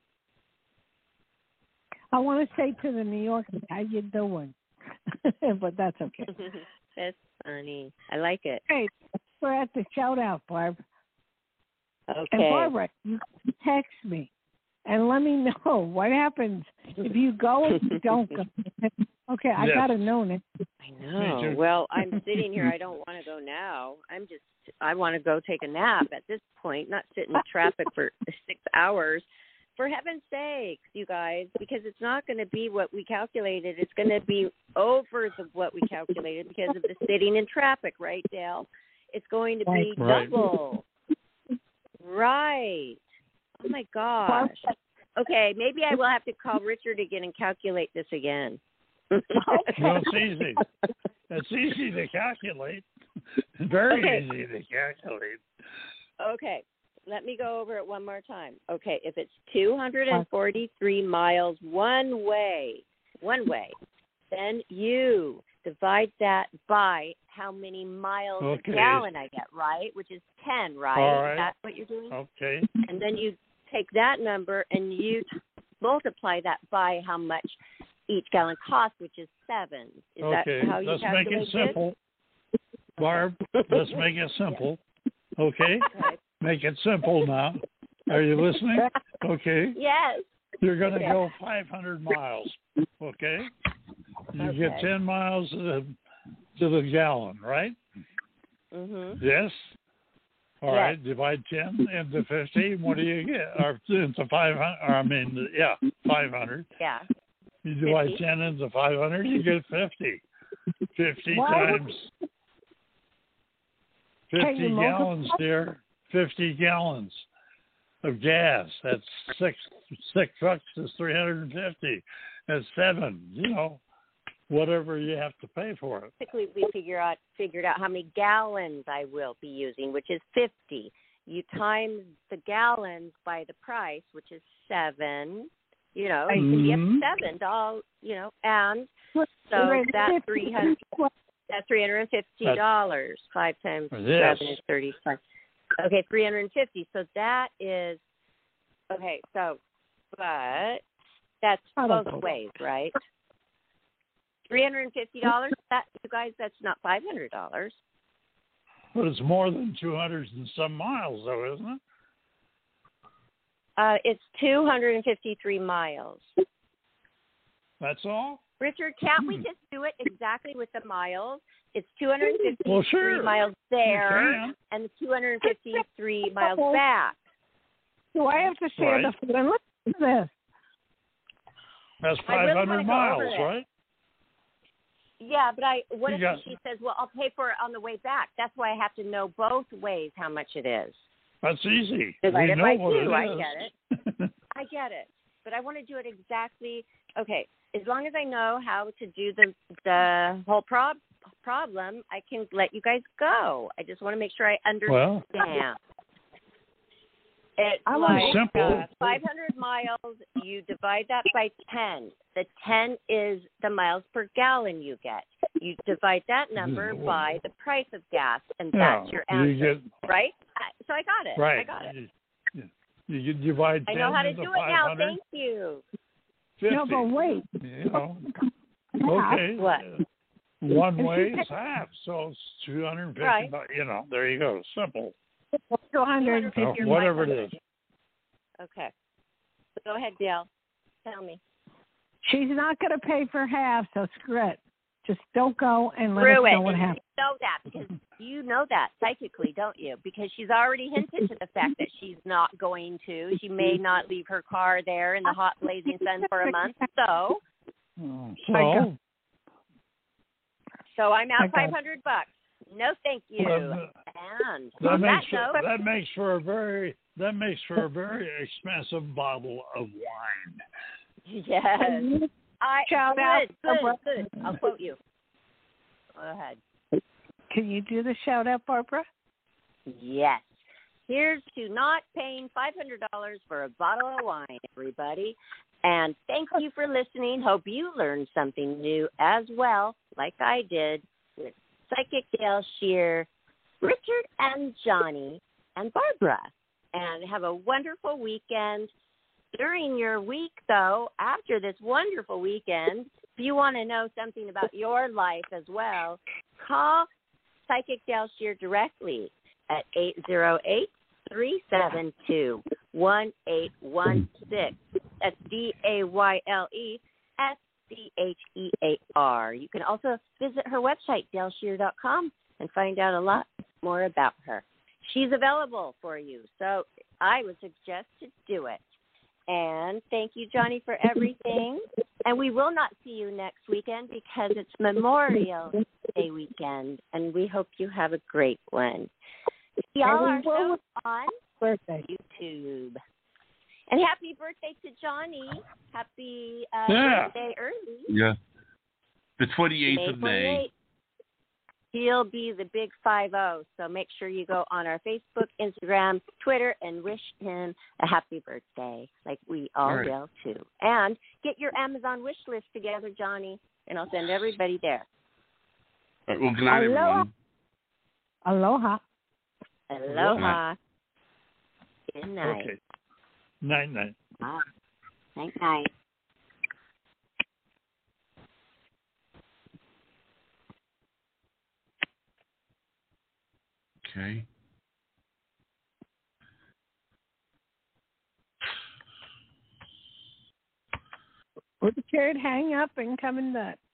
Speaker 3: I want to say to the New Yorkers, how you doing? But that's okay.
Speaker 6: That's funny. I like it.
Speaker 3: Hey, we're at the shout out, Barb.
Speaker 6: Okay.
Speaker 3: And Barbara, you can text me and let me know what happens if you go or you don't go. Okay, I
Speaker 4: Yes.
Speaker 3: gotta know it.
Speaker 6: I know. Well, I'm sitting here. I don't want to go now. I'm just, I want to go take a nap at this point, not sit in traffic for six hours. For heaven's sakes, you guys, because it's not going to be what we calculated. It's going to be over the, what we calculated because of the sitting in traffic, right, Dale? It's going to be
Speaker 4: Right.
Speaker 6: double. Right. Oh, my gosh. Okay, maybe I will have to call Richard again and calculate this again.
Speaker 4: Well, it's easy. It's easy to calculate. Very
Speaker 6: Okay.
Speaker 4: easy to calculate.
Speaker 6: Okay, let me go over it one more time. Okay, if it's two hundred forty-three miles one way, one way, then you divide that by how many miles
Speaker 4: Okay.
Speaker 6: a gallon I get, right? Which is ten, right?
Speaker 4: All right.
Speaker 6: Is that what you're doing?
Speaker 4: Okay.
Speaker 6: And then you take that number and you t- multiply that by how much each gallon costs, which is seven. Is
Speaker 4: Okay.
Speaker 6: that how you
Speaker 4: Let's make
Speaker 6: calculate
Speaker 4: it simple. Barb, let's make it simple. Okay?
Speaker 6: Okay.
Speaker 4: Make it simple now. Are you listening? Okay.
Speaker 6: Yes.
Speaker 4: You're going to
Speaker 6: Okay.
Speaker 4: go five hundred miles. Okay? You
Speaker 6: Okay.
Speaker 4: get ten miles to the, to the gallon, right?
Speaker 6: Mhm.
Speaker 4: Yes? All
Speaker 6: Yes.
Speaker 4: right. Divide ten into fifty. What do you get? Or into five hundred. Or I mean, yeah, five hundred.
Speaker 6: Yeah.
Speaker 4: You divide
Speaker 6: fifty.
Speaker 4: ten into five hundred, you get fifty. fifty
Speaker 3: Why would-
Speaker 4: times
Speaker 3: Can
Speaker 4: fifty
Speaker 3: you multiply?
Speaker 4: gallons, dear. fifty gallons of gas. That's six six bucks is three hundred and fifty. That's seven. You know, whatever you have to pay for it.
Speaker 6: Basically, we figure out figured out how many gallons I will be using, which is fifty. You times the gallons by the price, which is seven. You know, it can be up
Speaker 4: Mhm.
Speaker 6: to seven dollars. You know, and
Speaker 3: Wait,
Speaker 6: so
Speaker 3: wait,
Speaker 6: that's
Speaker 3: fifty.
Speaker 6: three hundred. That's three hundred and fifty dollars. Five times
Speaker 4: Yes.
Speaker 6: seven is thirty-five. Okay, three hundred and fifty. So that is okay. So, but that's
Speaker 3: I don't
Speaker 6: both
Speaker 3: know.
Speaker 6: ways, right? Three hundred and fifty dollars. That you guys, that's not five hundred dollars.
Speaker 4: But it's more than two hundred and some miles, though, isn't it?
Speaker 6: Uh, it's two hundred and fifty-three miles.
Speaker 4: That's all?
Speaker 6: Richard, can't we
Speaker 4: Hmm.
Speaker 6: just do it exactly with the miles? It's two hundred and fifty-three
Speaker 4: Well, sure.
Speaker 6: miles
Speaker 4: You
Speaker 6: there
Speaker 4: can.
Speaker 6: and two hundred and fifty-three miles back.
Speaker 3: Do I have to share
Speaker 4: Right.
Speaker 3: the food? And listen to this.
Speaker 4: That's
Speaker 6: I really
Speaker 4: five hundred
Speaker 6: wanna go over
Speaker 4: miles,
Speaker 6: it.
Speaker 4: right?
Speaker 6: Yeah, but I what
Speaker 4: You
Speaker 6: if
Speaker 4: got-
Speaker 6: she says, well, I'll pay for it on the way back? That's why I have to know both ways how much it is.
Speaker 4: That's easy.
Speaker 6: Divide
Speaker 4: We
Speaker 6: it
Speaker 4: know
Speaker 6: by
Speaker 4: what
Speaker 6: two,
Speaker 4: it
Speaker 6: I
Speaker 4: is.
Speaker 6: get it. I get it. But I want to do it exactly. Okay, as long as I know how to do the the whole prob- problem, I can let you guys go. I just want to make sure I understand.
Speaker 4: Well,
Speaker 6: It's
Speaker 3: I
Speaker 6: like
Speaker 3: want
Speaker 4: simple.
Speaker 6: uh, five hundred miles. You divide that by ten. The ten is the miles per gallon you get. You divide that number by the price of gas, and
Speaker 4: Yeah,
Speaker 6: that's your
Speaker 4: you
Speaker 6: answer,
Speaker 4: get
Speaker 6: right? I, so I got it.
Speaker 4: right.
Speaker 6: I got it.
Speaker 4: You, you, you divide
Speaker 6: I
Speaker 4: ten
Speaker 6: know how to
Speaker 4: into
Speaker 6: do it now.
Speaker 4: five hundred.
Speaker 6: Thank you.
Speaker 4: fifty.
Speaker 3: No, but wait.
Speaker 4: You know,
Speaker 3: Half.
Speaker 4: okay.
Speaker 6: What?
Speaker 4: One way is half, so it's two hundred fifty.
Speaker 6: Right.
Speaker 4: Bucks, you know, there you go. Simple.
Speaker 3: two hundred fifty.
Speaker 4: Uh, whatever it is.
Speaker 6: Okay. Go ahead, Dale. Tell me.
Speaker 3: She's not going to pay for half, so screw it. Just don't go and let
Speaker 6: Screw
Speaker 3: us
Speaker 6: it.
Speaker 3: know what
Speaker 6: And
Speaker 3: happens.
Speaker 6: you know that because you know that psychically, don't you? Because she's already hinted to the fact that she's not going to. She may not leave her car there in the hot blazing sun for a month. So,
Speaker 4: Oh,
Speaker 3: I got-
Speaker 4: so,
Speaker 6: so I'm
Speaker 3: I
Speaker 6: out
Speaker 3: got
Speaker 6: five hundred bucks. No, thank you.
Speaker 4: Well,
Speaker 6: And
Speaker 4: that
Speaker 6: on that
Speaker 4: makes for,
Speaker 6: note,
Speaker 4: that makes for a very that makes for a very expensive bottle of wine.
Speaker 6: yes, I
Speaker 3: Shout
Speaker 6: good,
Speaker 3: out,
Speaker 6: good,
Speaker 3: Barbara.
Speaker 6: good. I'll quote you. Go ahead.
Speaker 3: Can you do the shout out, Barbara?
Speaker 6: Yes. Here's to not paying five hundred dollars for a bottle of wine, everybody. And thank you for listening. Hope you learned something new as well, like I did with Psychic Dale Shear, Richard and Johnny, and Barbara. And have a wonderful weekend. During your week, though, after this wonderful weekend, if you want to know something about your life as well, call Psychic Dale Shear directly at eight zero eight, three seven two, one eight one six. That's D A Y L E S C H E A R. You can also visit her website, dale shear dot com, and find out a lot more about her. She's available for you, so I would suggest to do it. And thank you, Johnny, for everything. And we will not see you next weekend because it's Memorial Day weekend, and we hope you have a great one. See all our shows on
Speaker 3: Birthday.
Speaker 6: YouTube. And happy birthday to Johnny. Happy uh,
Speaker 4: Yeah.
Speaker 6: birthday early.
Speaker 2: Yeah. The twenty-eighth of May.
Speaker 6: twenty-eighth. He'll be the big five oh, so make sure you go on our Facebook, Instagram, Twitter, and wish him a happy birthday, like we all,
Speaker 2: All right.
Speaker 6: will, too. And get your Amazon wish list together, Johnny, and I'll send everybody there.
Speaker 2: All right, well, good night,
Speaker 3: Aloha.
Speaker 2: everyone.
Speaker 3: Aloha.
Speaker 6: Aloha. Good night.
Speaker 4: Okay. Night night.
Speaker 6: Ah, night night.
Speaker 2: Okay.
Speaker 3: Richard, hang up and come in back.